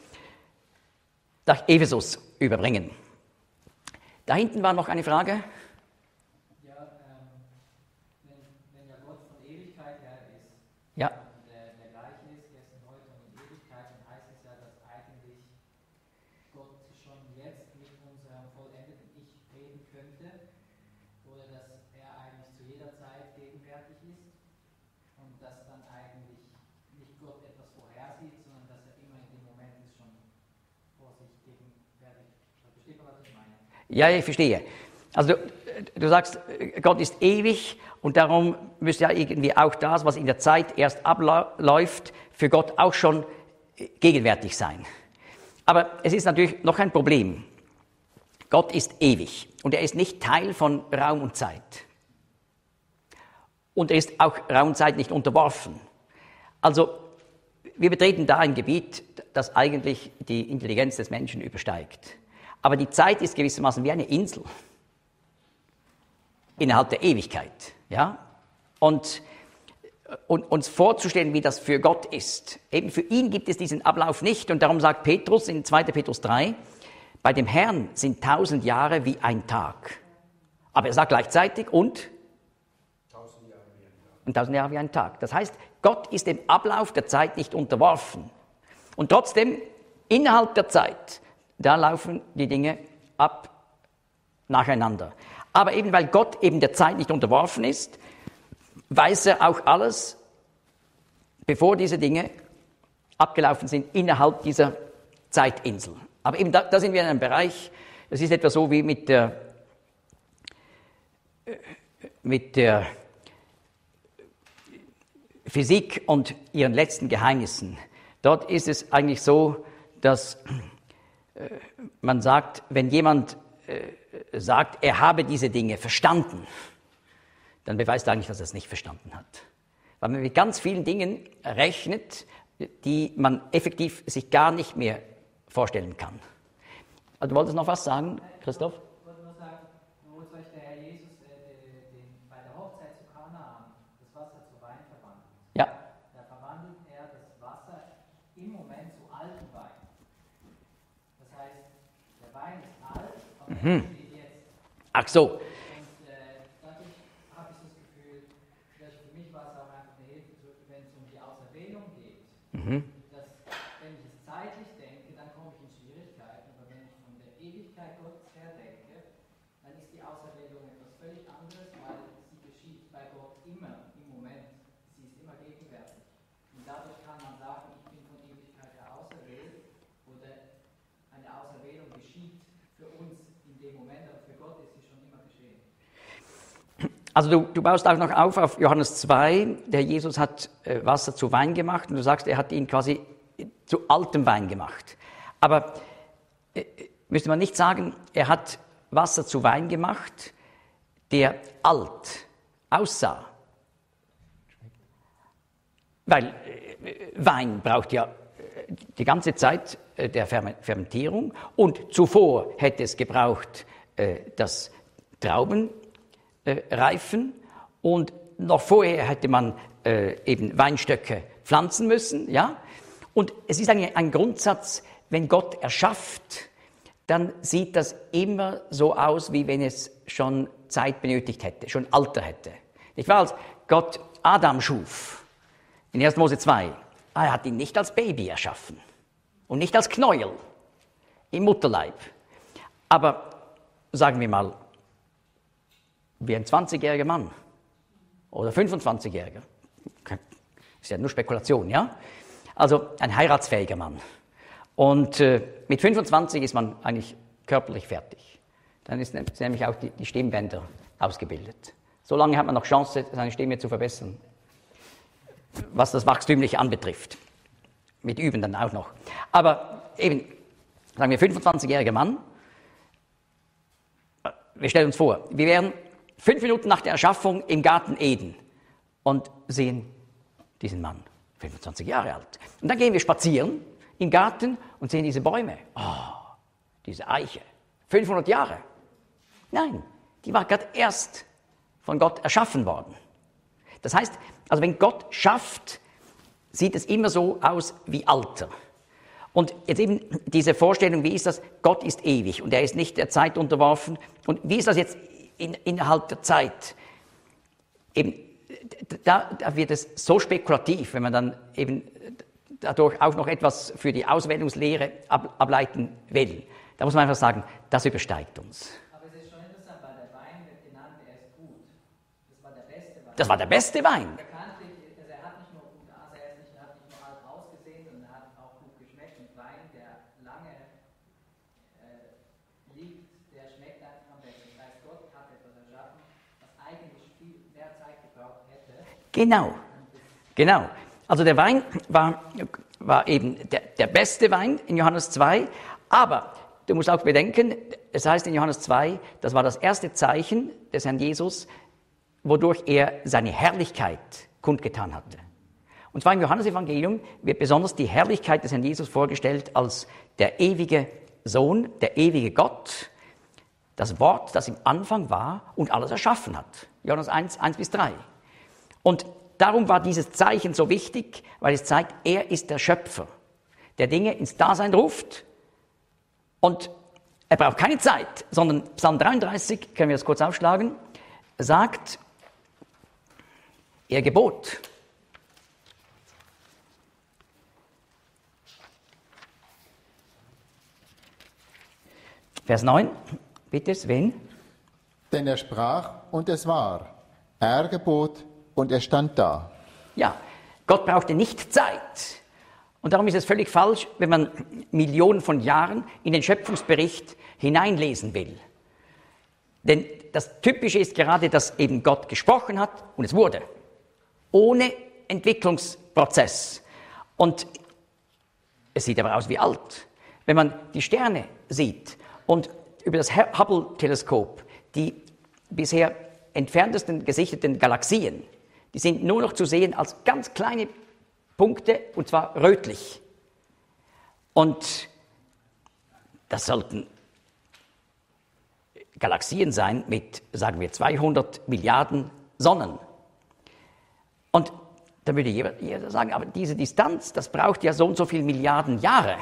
nach Ephesus überbringen. Da hinten war noch eine Frage. Ja, ähm, wenn, wenn ja Gott von Ewigkeit her ist, Ja. und der, der gleiche ist, gestern, heute und in Ewigkeit, dann heißt es ja, dass eigentlich Gott schon jetzt mit unserem vollendeten Ich reden könnte, oder dass er eigentlich zu jeder Zeit gegenwärtig ist und dass dann eigentlich nicht Gott etwas vorhersieht, sondern dass er immer in dem Moment ist schon vor sich gegenwärtig. Versteht man, was ich meine? Ja, ich verstehe. Also du, du sagst, Gott ist ewig und darum müsste ja irgendwie auch das, was in der Zeit erst abläuft, für Gott auch schon gegenwärtig sein. Aber es ist natürlich noch ein Problem. Gott ist ewig und er ist nicht Teil von Raum und Zeit. Und er ist auch Raum und Zeit nicht unterworfen. Also wir betreten da ein Gebiet, das eigentlich die Intelligenz des Menschen übersteigt. Aber die Zeit ist gewissermaßen wie eine Insel innerhalb der Ewigkeit. Ja? Und, und uns vorzustellen, wie das für Gott ist. Eben für ihn gibt es diesen Ablauf nicht. Und darum sagt Petrus in zweiter Petrus drei, bei dem Herrn sind tausend Jahre wie ein Tag. Aber er sagt gleichzeitig und und tausend Jahre wie ein Tag. Das heißt, Gott ist dem Ablauf der Zeit nicht unterworfen. Und trotzdem, innerhalb der Zeit, da laufen die Dinge ab nacheinander. Aber eben weil Gott eben der Zeit nicht unterworfen ist, weiß er auch alles, bevor diese Dinge abgelaufen sind, innerhalb dieser Zeitinsel. Aber eben da, da sind wir in einem Bereich, das ist etwa so wie mit der, mit der Physik und ihren letzten Geheimnissen. Dort ist es eigentlich so, dass äh, man sagt, wenn jemand äh, sagt, er habe diese Dinge verstanden, dann beweist er eigentlich, dass er es nicht verstanden hat. Weil man mit ganz vielen Dingen rechnet, die man effektiv sich gar nicht mehr vorstellen kann. Also, du wolltest noch was sagen, Christoph? Ich wollte nur sagen, wo zum Beispiel der Herr Jesus äh, den, bei der Hochzeit zu Kanaan das Wasser zu Wein verwandelt. Ja. Da verwandelt er das Wasser im Moment zu altem Wein. Das heißt, der Wein ist alt, aber Mhm. er steht jetzt. Ach so. Und äh, dadurch habe ich das Gefühl, dass für mich war es auch einfach eine Hilfe, wenn es um die Auserwählung geht. Mhm. Dass, wenn ich es zeitlich denke, dann komme ich in Schwierigkeiten. Aber wenn ich von der Ewigkeit Gottes her denke, dann ist die Auserwählung etwas völlig anderes, weil sie geschieht bei Gott immer im Moment. Sie ist immer gegenwärtig. Und dadurch kann man sagen, ich bin von Ewigkeit her auserwählt, oder eine Auserwählung geschieht für uns in dem Moment, aber für Gott ist sie schon immer geschehen. Also du, du baust auch noch auf auf Johannes zwei, der Jesus hat äh, Wasser zu Wein gemacht und du sagst, er hat ihn quasi zu altem Wein gemacht. Aber äh, müsste man nicht sagen, er hat Wasser zu Wein gemacht, der alt aussah. Weil Wein braucht ja die ganze Zeit der Fermentierung und zuvor hätte es gebraucht das Traubenreifen und noch vorher hätte man eben Weinstöcke pflanzen müssen, ja. Und es ist eigentlich ein Grundsatz, wenn Gott erschafft, dann sieht das immer so aus, wie wenn es schon Zeit benötigt hätte, schon Alter hätte. Nicht wahr? Als Gott Adam schuf, in erster Mose zwei, er hat ihn nicht als Baby erschaffen und nicht als Knäuel im Mutterleib. Aber sagen wir mal, wie ein zwanzigjähriger Mann oder fünfundzwanzigjähriger, ist ja nur Spekulation, ja? Also ein heiratsfähiger Mann. Und äh, mit fünfundzwanzig ist man eigentlich körperlich fertig. Dann ist, sind nämlich auch die, die Stimmbänder ausgebildet. So lange hat man noch Chance, seine Stimme zu verbessern, was das Wachstümliche anbetrifft. Mit Üben dann auch noch. Aber eben, sagen wir, fünfundzwanzigjähriger Mann, wir stellen uns vor, wir wären fünf Minuten nach der Erschaffung im Garten Eden und sehen diesen Mann, fünfundzwanzig Jahre alt. Und dann gehen wir spazieren im Garten und sehen diese Bäume. Oh, diese Eiche, fünfhundert Jahre. Nein, die war gerade erst von Gott erschaffen worden. Das heißt, also wenn Gott schafft, sieht es immer so aus wie Alter. Und jetzt eben diese Vorstellung, wie ist das? Gott ist ewig und er ist nicht der Zeit unterworfen. Und wie ist das jetzt in, innerhalb der Zeit? Eben, da, da wird es so spekulativ, wenn man dann eben dadurch auch noch etwas für die Auswählungslehre ab, ableiten will. Da muss man einfach sagen, das übersteigt uns. Aber es ist schon interessant, weil der Wein wird genannt, er ist gut. Das war der beste Wein. Das war der beste Wein. Bekanntlich, also er hat nicht nur gut, also er, ist nicht, er hat nicht nur alt ausgesehen, sondern er hat auch gut geschmeckt. Und Wein, der lange äh, liegt, der schmeckt einfach am besten. Das heißt, Gott hat etwas erschaffen, was eigentlich viel mehr Zeit gebraucht hätte. Genau, genau. Also der Wein war, war eben der, der beste Wein in Johannes zwei, aber du musst auch bedenken, es heißt in Johannes zwei, das war das erste Zeichen des Herrn Jesus, wodurch er seine Herrlichkeit kundgetan hatte. Und zwar im Johannesevangelium wird besonders die Herrlichkeit des Herrn Jesus vorgestellt als der ewige Sohn, der ewige Gott, das Wort, das im Anfang war und alles erschaffen hat. Johannes eins, eins bis drei. Und darum war dieses Zeichen so wichtig, weil es zeigt, er ist der Schöpfer, der Dinge ins Dasein ruft. Und er braucht keine Zeit, sondern Psalm dreiunddreißig, können wir das kurz aufschlagen, sagt, er gebot. Vers neun, bitte, Sven. Denn er sprach, und es war. Er gebot, und er stand da. Ja, Gott brauchte nicht Zeit. Und darum ist es völlig falsch, wenn man Millionen von Jahren in den Schöpfungsbericht hineinlesen will. Denn das Typische ist gerade, dass eben Gott gesprochen hat und es wurde. Ohne Entwicklungsprozess. Und es sieht aber aus wie alt. Wenn man die Sterne sieht und über das Hubble-Teleskop die bisher entferntesten gesichteten Galaxien, die sind nur noch zu sehen als ganz kleine Punkte, und zwar rötlich. Und das sollten Galaxien sein mit, sagen wir, zweihundert Milliarden Sonnen. Und da würde jeder, jeder sagen, aber diese Distanz, das braucht ja so und so viele Milliarden Jahre.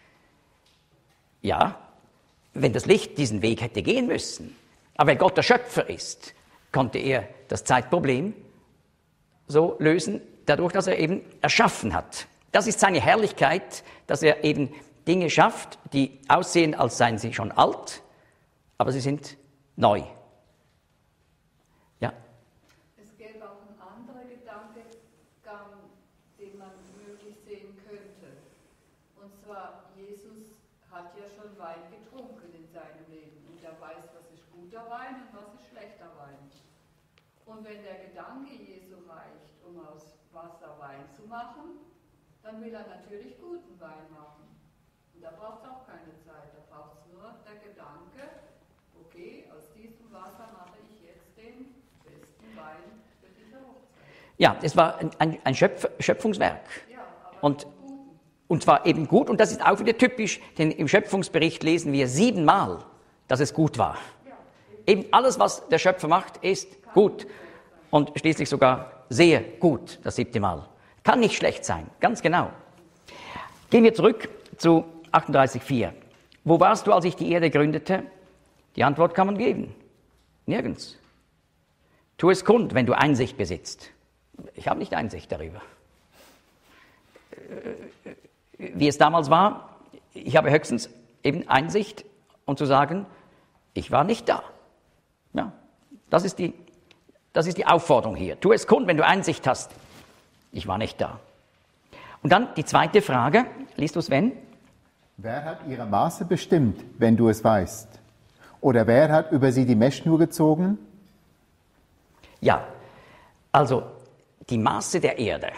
Ja, wenn das Licht diesen Weg hätte gehen müssen, aber weil Gott der Schöpfer ist, konnte er das Zeitproblem so lösen, dadurch, dass er eben erschaffen hat. Das ist seine Herrlichkeit, dass er eben Dinge schafft, die aussehen, als seien sie schon alt, aber sie sind neu. Ja? Es gäbe auch ein anderer Gedankengang, den man möglich sehen könnte. Und zwar, Jesus hat ja schon Wein getrunken in seinem Leben. Und er weiß, was ist guter Wein und was ist schlechter Wein. Und wenn der Gedanke Jesu reicht, um aus Wasser Wein zu machen, dann will er natürlich guten Wein machen. Und da braucht es auch keine Zeit, da braucht es nur der Gedanke, okay, aus diesem Wasser mache ich jetzt den besten Wein für diese Hochzeit. Ja, es war ein, ein, ein Schöpf, Schöpfungswerk. Ja, Und, und zwar eben gut, und das ist auch wieder typisch, denn im Schöpfungsbericht lesen wir siebenmal, dass es gut war. Eben alles, was der Schöpfer macht, ist gut. Und schließlich sogar sehr gut, das siebte Mal. Kann nicht schlecht sein, ganz genau. Gehen wir zurück zu achtunddreißig vier. Wo warst du, als ich die Erde gründete? Die Antwort kann man geben. Nirgends. Tu es kund, wenn du Einsicht besitzt. Ich habe nicht Einsicht darüber. Wie es damals war, ich habe höchstens eben Einsicht, um zu sagen, ich war nicht da. Ja, das ist die, das ist die Aufforderung hier. Tu es kund, wenn du Einsicht hast. Ich war nicht da. Und dann die zweite Frage, liest du es, wenn? Wer hat ihre Maße bestimmt, wenn du es weißt? Oder wer hat über sie die Messschnur gezogen? Ja, also die Maße der Erde.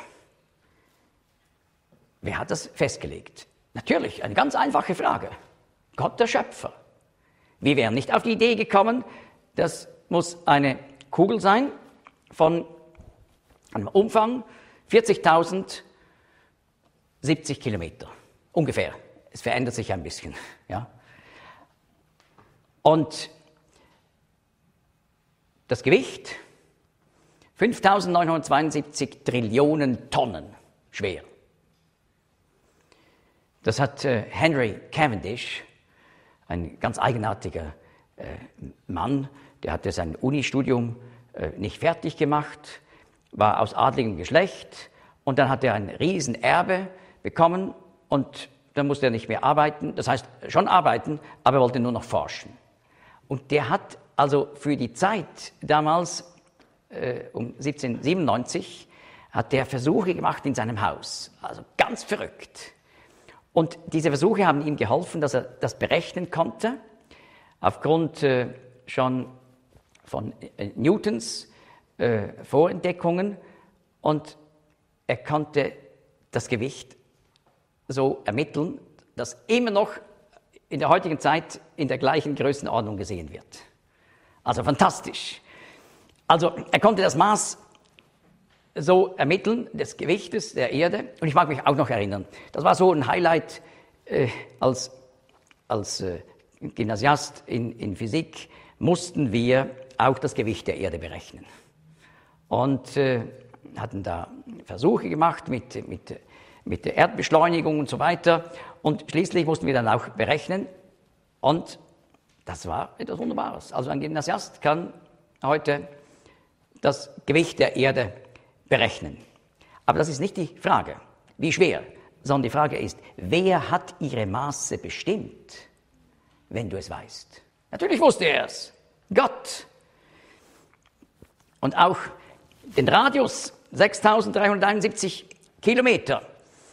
Wer hat das festgelegt? Natürlich, eine ganz einfache Frage. Gott der Schöpfer. Wir wären nicht auf die Idee gekommen, das muss eine Kugel sein von einem Umfang vierzigtausend siebzig Kilometer, ungefähr. Es verändert sich ein bisschen. Ja. Und das Gewicht, fünftausendneunhundertzweiundsiebzig Trillionen Tonnen schwer. Das hat äh, Henry Cavendish, ein ganz eigenartiger äh, Mann, der hatte sein Unistudium äh, nicht fertig gemacht, war aus adligem Geschlecht und dann hat er ein Riesenerbe bekommen und dann musste er nicht mehr arbeiten, das heißt schon arbeiten, aber er wollte nur noch forschen. Und der hat also für die Zeit damals, äh, um siebzehnhundertsiebenundneunzig, hat der Versuche gemacht in seinem Haus, also ganz verrückt. Und diese Versuche haben ihm geholfen, dass er das berechnen konnte, aufgrund äh, schon von äh, Newtons äh, Vorentdeckungen. Und er konnte das Gewicht so ermitteln, dass immer noch in der heutigen Zeit in der gleichen Größenordnung gesehen wird. Also fantastisch. Also er konnte das Maß so ermitteln, des Gewichtes der Erde. Und ich mag mich auch noch erinnern, das war so ein Highlight äh, als, als äh, Gymnasiast in, in Physik, mussten wir auch das Gewicht der Erde berechnen. Und äh, hatten da Versuche gemacht mit, mit, mit der Erdbeschleunigung und so weiter. Und schließlich mussten wir dann auch berechnen. Und das war etwas Wunderbares. Also ein Gymnasiast kann heute das Gewicht der Erde berechnen. Aber das ist nicht die Frage, wie schwer, sondern die Frage ist, wer hat ihre Maße bestimmt, wenn du es weißt? Natürlich wusste er es, Gott. Und auch den Radius, sechstausenddreihunderteinundsiebzig Kilometer.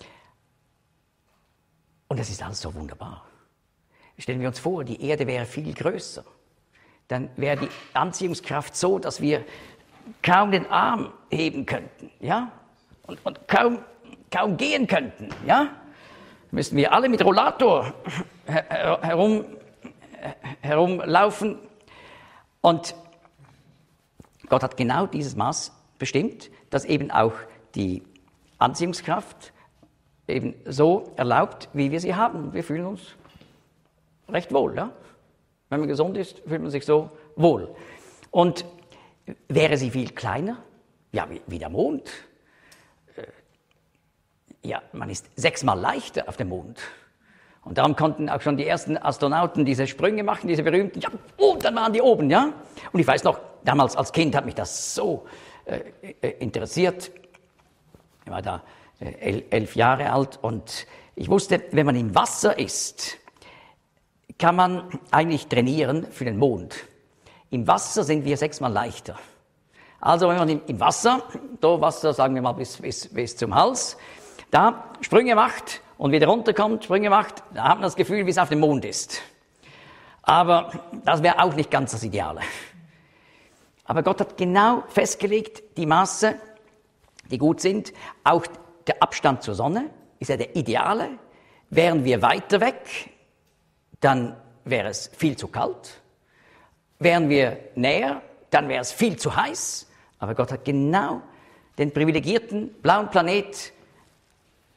Und das ist alles so wunderbar. Stellen wir uns vor, die Erde wäre viel größer. Dann wäre die Anziehungskraft so, dass wir kaum den Arm heben könnten, ja, und, und kaum, kaum gehen könnten, ja, müssten wir alle mit Rollator her herum, herumlaufen. Und Gott hat genau dieses Maß bestimmt, dass eben auch die Anziehungskraft eben so erlaubt, wie wir sie haben. Wir fühlen uns recht wohl, ja. Wenn man gesund ist, fühlt man sich so wohl. Und wäre sie viel kleiner? Ja, wie, wie der Mond. Äh, ja, man ist sechsmal leichter auf dem Mond. Und darum konnten auch schon die ersten Astronauten diese Sprünge machen, diese berühmten, ja, und dann waren die oben, ja. Und ich weiß noch, damals als Kind hat mich das so äh, interessiert. Ich war da äh, el, elf Jahre alt und ich wusste, wenn man im Wasser ist, kann man eigentlich trainieren für den Mond. Im Wasser sind wir sechsmal leichter. Also wenn man im Wasser, so Wasser, sagen wir mal bis, bis, bis zum Hals, da Sprünge macht und wieder runterkommt, Sprünge macht, da hat man das Gefühl, wie es auf dem Mond ist. Aber das wäre auch nicht ganz das Ideale. Aber Gott hat genau festgelegt, die Maße, die gut sind. Auch der Abstand zur Sonne ist ja der ideale. Wären wir weiter weg, dann wäre es viel zu kalt. Wären wir näher, dann wäre es viel zu heiß. Aber Gott hat genau den privilegierten blauen Planet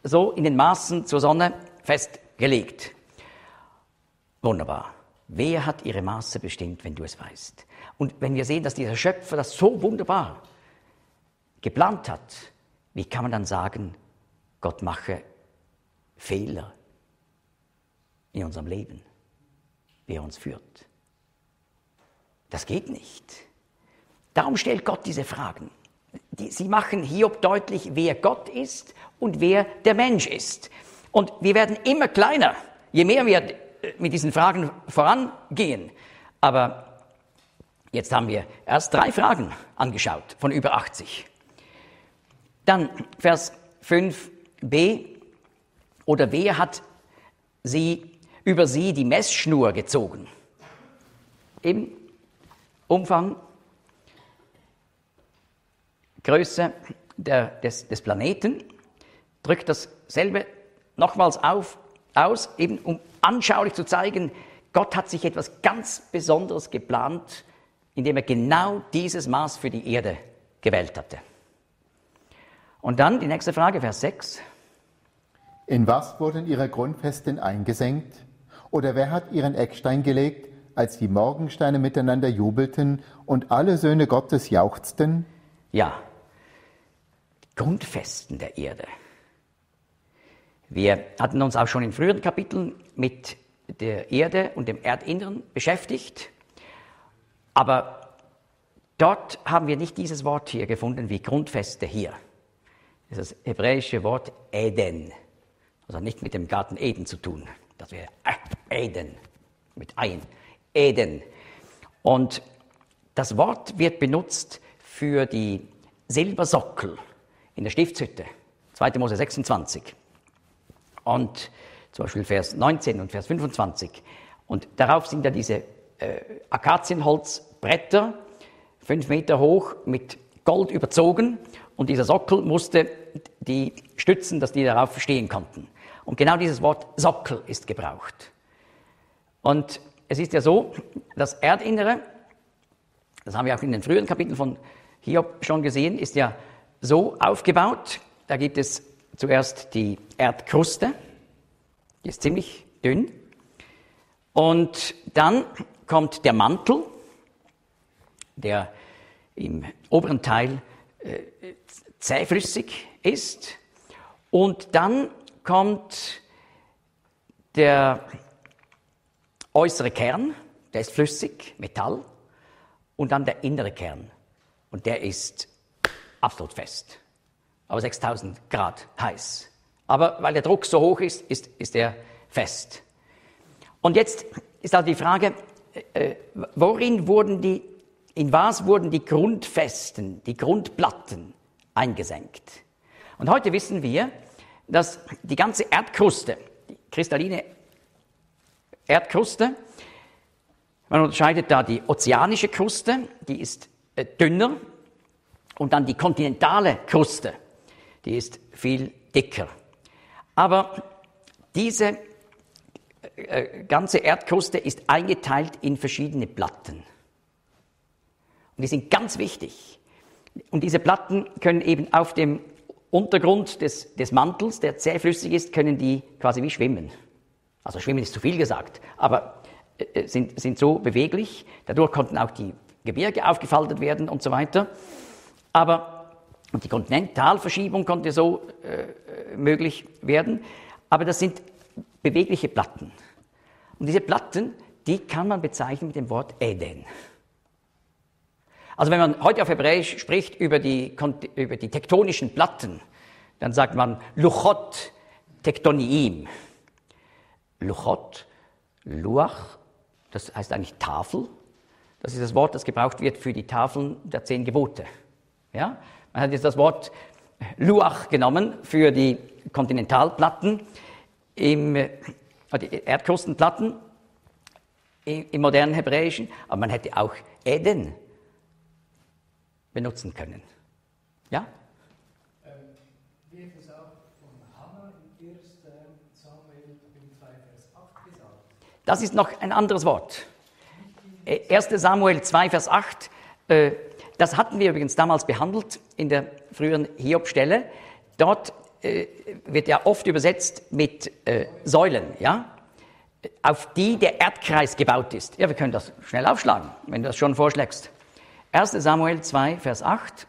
so in den Maßen zur Sonne festgelegt. Wunderbar. Wer hat ihre Maße bestimmt, wenn du es weißt? Und wenn wir sehen, dass dieser Schöpfer das so wunderbar geplant hat, wie kann man dann sagen, Gott mache Fehler in unserem Leben, wie er uns führt? Das geht nicht. Darum stellt Gott diese Fragen. Die, sie machen Hiob deutlich, wer Gott ist und wer der Mensch ist. Und wir werden immer kleiner, je mehr wir mit diesen Fragen vorangehen. Aber jetzt haben wir erst drei Fragen angeschaut von über achtzig. Dann Vers fünf b. Oder wer hat sie, über sie die Messschnur gezogen? Eben Umfang, Größe der, des, des Planeten, drückt dasselbe nochmals auf, aus, eben um anschaulich zu zeigen, Gott hat sich etwas ganz Besonderes geplant, indem er genau dieses Maß für die Erde gewählt hatte. Und dann die nächste Frage, Vers sechs. In was wurden ihre Grundfesten eingesenkt? Oder wer hat ihren Eckstein gelegt, als die Morgensteine miteinander jubelten und alle Söhne Gottes jauchzten? Ja, die Grundfesten der Erde. Wir hatten uns auch schon in früheren Kapiteln mit der Erde und dem Erdinneren beschäftigt, aber dort haben wir nicht dieses Wort hier gefunden wie Grundfeste hier. Das ist das hebräische Wort Eden, also nicht mit dem Garten Eden zu tun, das wäre Eden, mit Ein, Eden. Und das Wort wird benutzt für die Silbersockel in der Stiftshütte, zweiter Mose sechsundzwanzig. Und zum Beispiel Vers neunzehn und Vers fünfundzwanzig. Und darauf sind ja diese äh, Akazienholzbretter, fünf Meter hoch, mit Gold überzogen. Und dieser Sockel musste die stützen, dass die darauf stehen konnten. Und genau dieses Wort Sockel ist gebraucht. Und es ist ja so, das Erdinnere, das haben wir auch in den früheren Kapiteln von Hiob schon gesehen, ist ja so aufgebaut. Da gibt es zuerst die Erdkruste, die ist ziemlich dünn. Und dann kommt der Mantel, der im oberen Teil äh, zähflüssig ist. Und dann kommt der äußere Kern, der ist flüssig, Metall. Und dann der innere Kern. Und der ist absolut fest. Aber sechstausend Grad heiß. Aber weil der Druck so hoch ist, ist, ist er fest. Und jetzt ist also die Frage, äh, worin wurden die, in was wurden die Grundfesten, die Grundplatten eingesenkt? Und heute wissen wir, dass die ganze Erdkruste, die kristalline Erdkruste, man unterscheidet da die ozeanische Kruste, die ist äh, dünner, und dann die kontinentale Kruste, die ist viel dicker. Aber diese äh, ganze Erdkruste ist eingeteilt in verschiedene Platten. Und die sind ganz wichtig. Und diese Platten können eben auf dem Untergrund des, des Mantels, der zähflüssig ist, können die quasi wie schwimmen. Also schwimmen ist zu viel gesagt, aber äh, sind, sind so beweglich. Dadurch konnten auch die Gebirge aufgefaltet werden und so weiter. Aber und die Kontinentalverschiebung konnte so äh, möglich werden. Aber das sind bewegliche Platten. Und diese Platten, die kann man bezeichnen mit dem Wort Eden. Also wenn man heute auf Hebräisch spricht über die, über die tektonischen Platten, dann sagt man Luchot Tektoniim. Luchot, Luach, das heißt eigentlich Tafel. Das ist das Wort, das gebraucht wird für die Tafeln der zehn Gebote. Ja? Man hat jetzt das Wort Luach genommen für die Kontinentalplatten, im, die Erdkrustenplatten im, im modernen Hebräischen, aber man hätte auch Eden benutzen können. Ja? Ähm, wird es auch von Hannah im ersten Samuel zwei Vers acht gesagt? Das ist noch ein anderes Wort. erster Samuel zwei Vers acht, äh, das hatten wir übrigens damals behandelt in der früheren Hiob-Stelle. Dort äh, wird ja oft übersetzt mit äh, Säulen, ja, auf die der Erdkreis gebaut ist. Ja, wir können das schnell aufschlagen, wenn du das schon vorschlägst. erster Samuel zwei, Vers acht.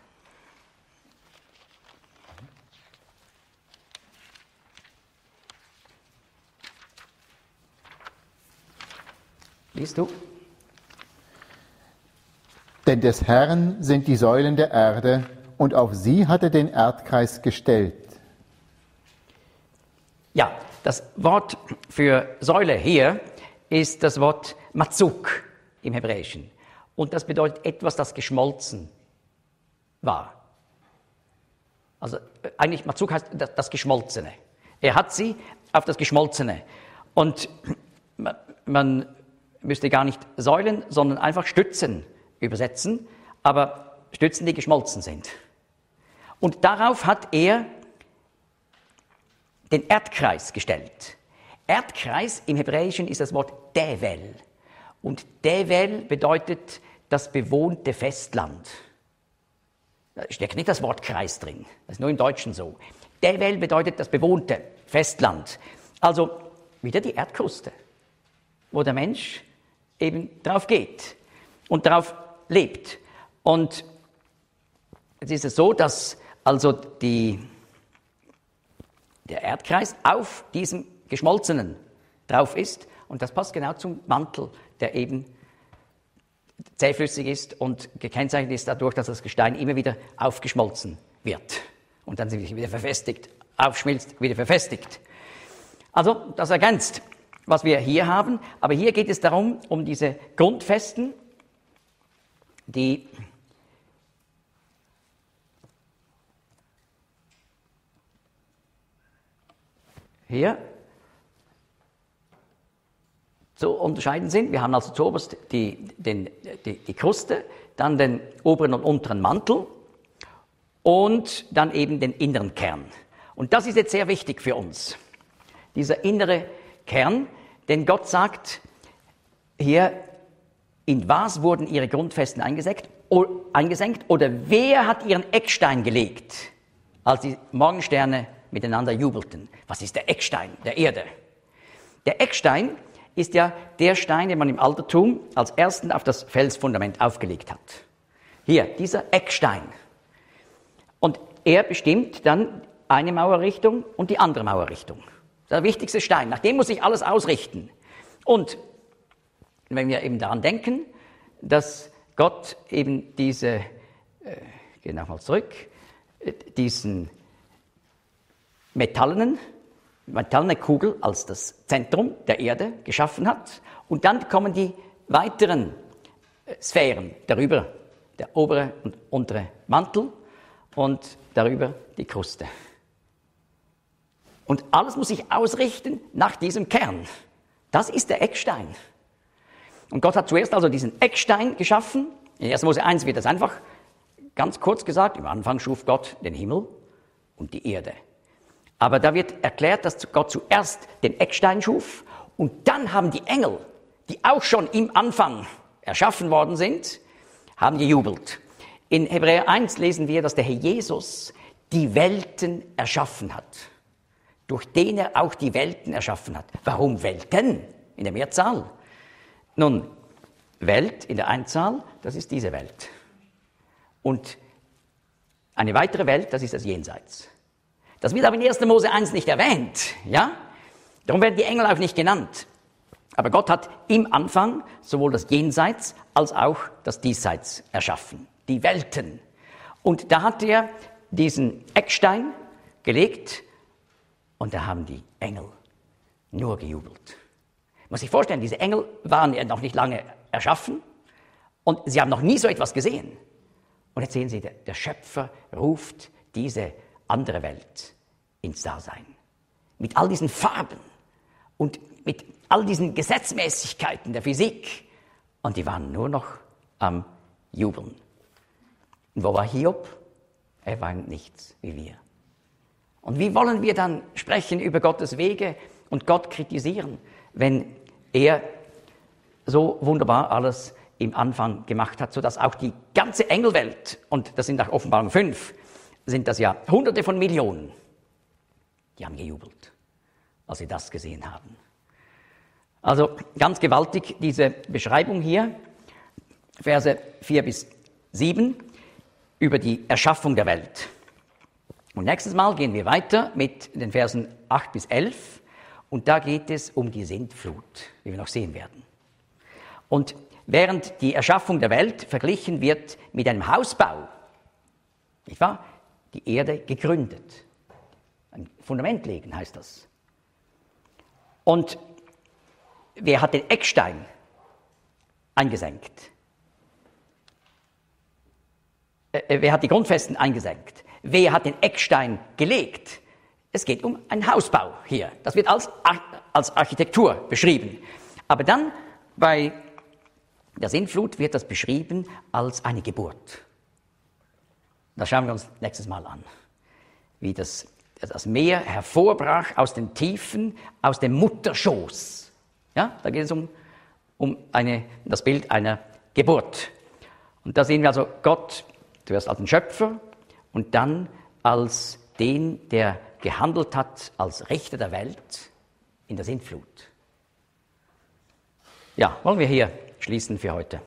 Liest du? Denn des Herrn sind die Säulen der Erde, und auf sie hat er den Erdkreis gestellt. Ja, das Wort für Säule hier ist das Wort Matzuk im Hebräischen. Und das bedeutet etwas, das geschmolzen war. Also eigentlich Matzuk heißt das, das Geschmolzene. Er hat sie auf das Geschmolzene. Und man, man müsste gar nicht Säulen, sondern einfach Stützen übersetzen, aber Stützen, die geschmolzen sind. Und darauf hat er den Erdkreis gestellt. Erdkreis im Hebräischen ist das Wort Devel. Und Devel bedeutet das bewohnte Festland. Da steckt nicht das Wort Kreis drin, das ist nur im Deutschen so. Devel bedeutet das bewohnte Festland. Also wieder die Erdkruste, wo der Mensch eben drauf geht und darauf lebt. Und jetzt ist es so, dass also die, der Erdkreis auf diesem Geschmolzenen drauf ist. Und das passt genau zum Mantel, der eben zähflüssig ist und gekennzeichnet ist dadurch, dass das Gestein immer wieder aufgeschmolzen wird. Und dann sich wieder verfestigt, aufschmilzt, wieder verfestigt. Also das ergänzt, was wir hier haben. Aber hier geht es darum, um diese Grundfesten, die hier zu unterscheiden sind. Wir haben also zuoberst die, den, die, die Kruste, dann den oberen und unteren Mantel und dann eben den inneren Kern. Und das ist jetzt sehr wichtig für uns, dieser innere Kern, denn Gott sagt hier, in was wurden ihre Grundfesten eingesenkt, eingesenkt oder wer hat ihren Eckstein gelegt, als die Morgensterne miteinander jubelten. Was ist der Eckstein der Erde? Der Eckstein ist ja der Stein, den man im Altertum als ersten auf das Felsfundament aufgelegt hat. Hier, dieser Eckstein. Und er bestimmt dann eine Mauerrichtung und die andere Mauerrichtung. Das ist der wichtigste Stein. Nach dem muss sich alles ausrichten. Und wenn wir eben daran denken, dass Gott eben diese, äh, gehen nochmal zurück, äh, diesen metallenen, metallene Kugel als das Zentrum der Erde geschaffen hat. Und dann kommen die weiteren äh, Sphären darüber, der obere und untere Mantel und darüber die Kruste. Und alles muss sich ausrichten nach diesem Kern. Das ist der Eckstein. Und Gott hat zuerst also diesen Eckstein geschaffen. In erster Mose eins wird das einfach ganz kurz gesagt. Im Anfang schuf Gott den Himmel und die Erde. Aber da wird erklärt, dass Gott zuerst den Eckstein schuf und dann haben die Engel, die auch schon im Anfang erschaffen worden sind, haben gejubelt. In Hebräer eins lesen wir, dass der Herr Jesus die Welten erschaffen hat, durch den er auch die Welten erschaffen hat. Warum Welten in der Mehrzahl? Nun, Welt in der Einzahl, das ist diese Welt. Und eine weitere Welt, das ist das Jenseits. Das wird aber in erster Mose eins nicht erwähnt, ja? Darum werden die Engel auch nicht genannt. Aber Gott hat im Anfang sowohl das Jenseits als auch das Diesseits erschaffen, die Welten. Und da hat er diesen Eckstein gelegt und da haben die Engel nur gejubelt. Man muss sich vorstellen, diese Engel waren ja noch nicht lange erschaffen und sie haben noch nie so etwas gesehen. Und jetzt sehen Sie, der, der Schöpfer ruft diese andere Welt ins Dasein. Mit all diesen Farben und mit all diesen Gesetzmäßigkeiten der Physik. Und die waren nur noch am Jubeln. Und wo war Hiob? Er war nichts wie wir. Und wie wollen wir dann sprechen über Gottes Wege und Gott kritisieren, wenn er so wunderbar alles im Anfang gemacht hat, sodass auch die ganze Engelwelt, und das sind nach Offenbarung fünf, sind das ja Hunderte von Millionen, Die haben gejubelt, als sie das gesehen haben. Also ganz gewaltig diese Beschreibung hier, Verse vier bis sieben, über die Erschaffung der Welt. Und nächstes Mal gehen wir weiter mit den Versen acht bis elf und da geht es um die Sintflut, wie wir noch sehen werden. Und während die Erschaffung der Welt verglichen wird mit einem Hausbau, nicht wahr? Die Erde gegründet. Ein Fundament legen heißt das. Und wer hat den Eckstein eingesenkt? Äh, wer hat die Grundfesten eingesenkt? Wer hat den Eckstein gelegt? Es geht um einen Hausbau hier. Das wird als, als Architektur beschrieben. Aber dann bei der Sintflut wird das beschrieben als eine Geburt. Das schauen wir uns nächstes Mal an. Wie das, das Meer hervorbrach aus den Tiefen, aus dem Mutterschoß. Ja, da geht es um, um eine, das Bild einer Geburt. Und da sehen wir also Gott zuerst als den Schöpfer und dann als den, der gehandelt hat als Richter der Welt in der Sintflut. Ja, wollen wir hier schließen für heute.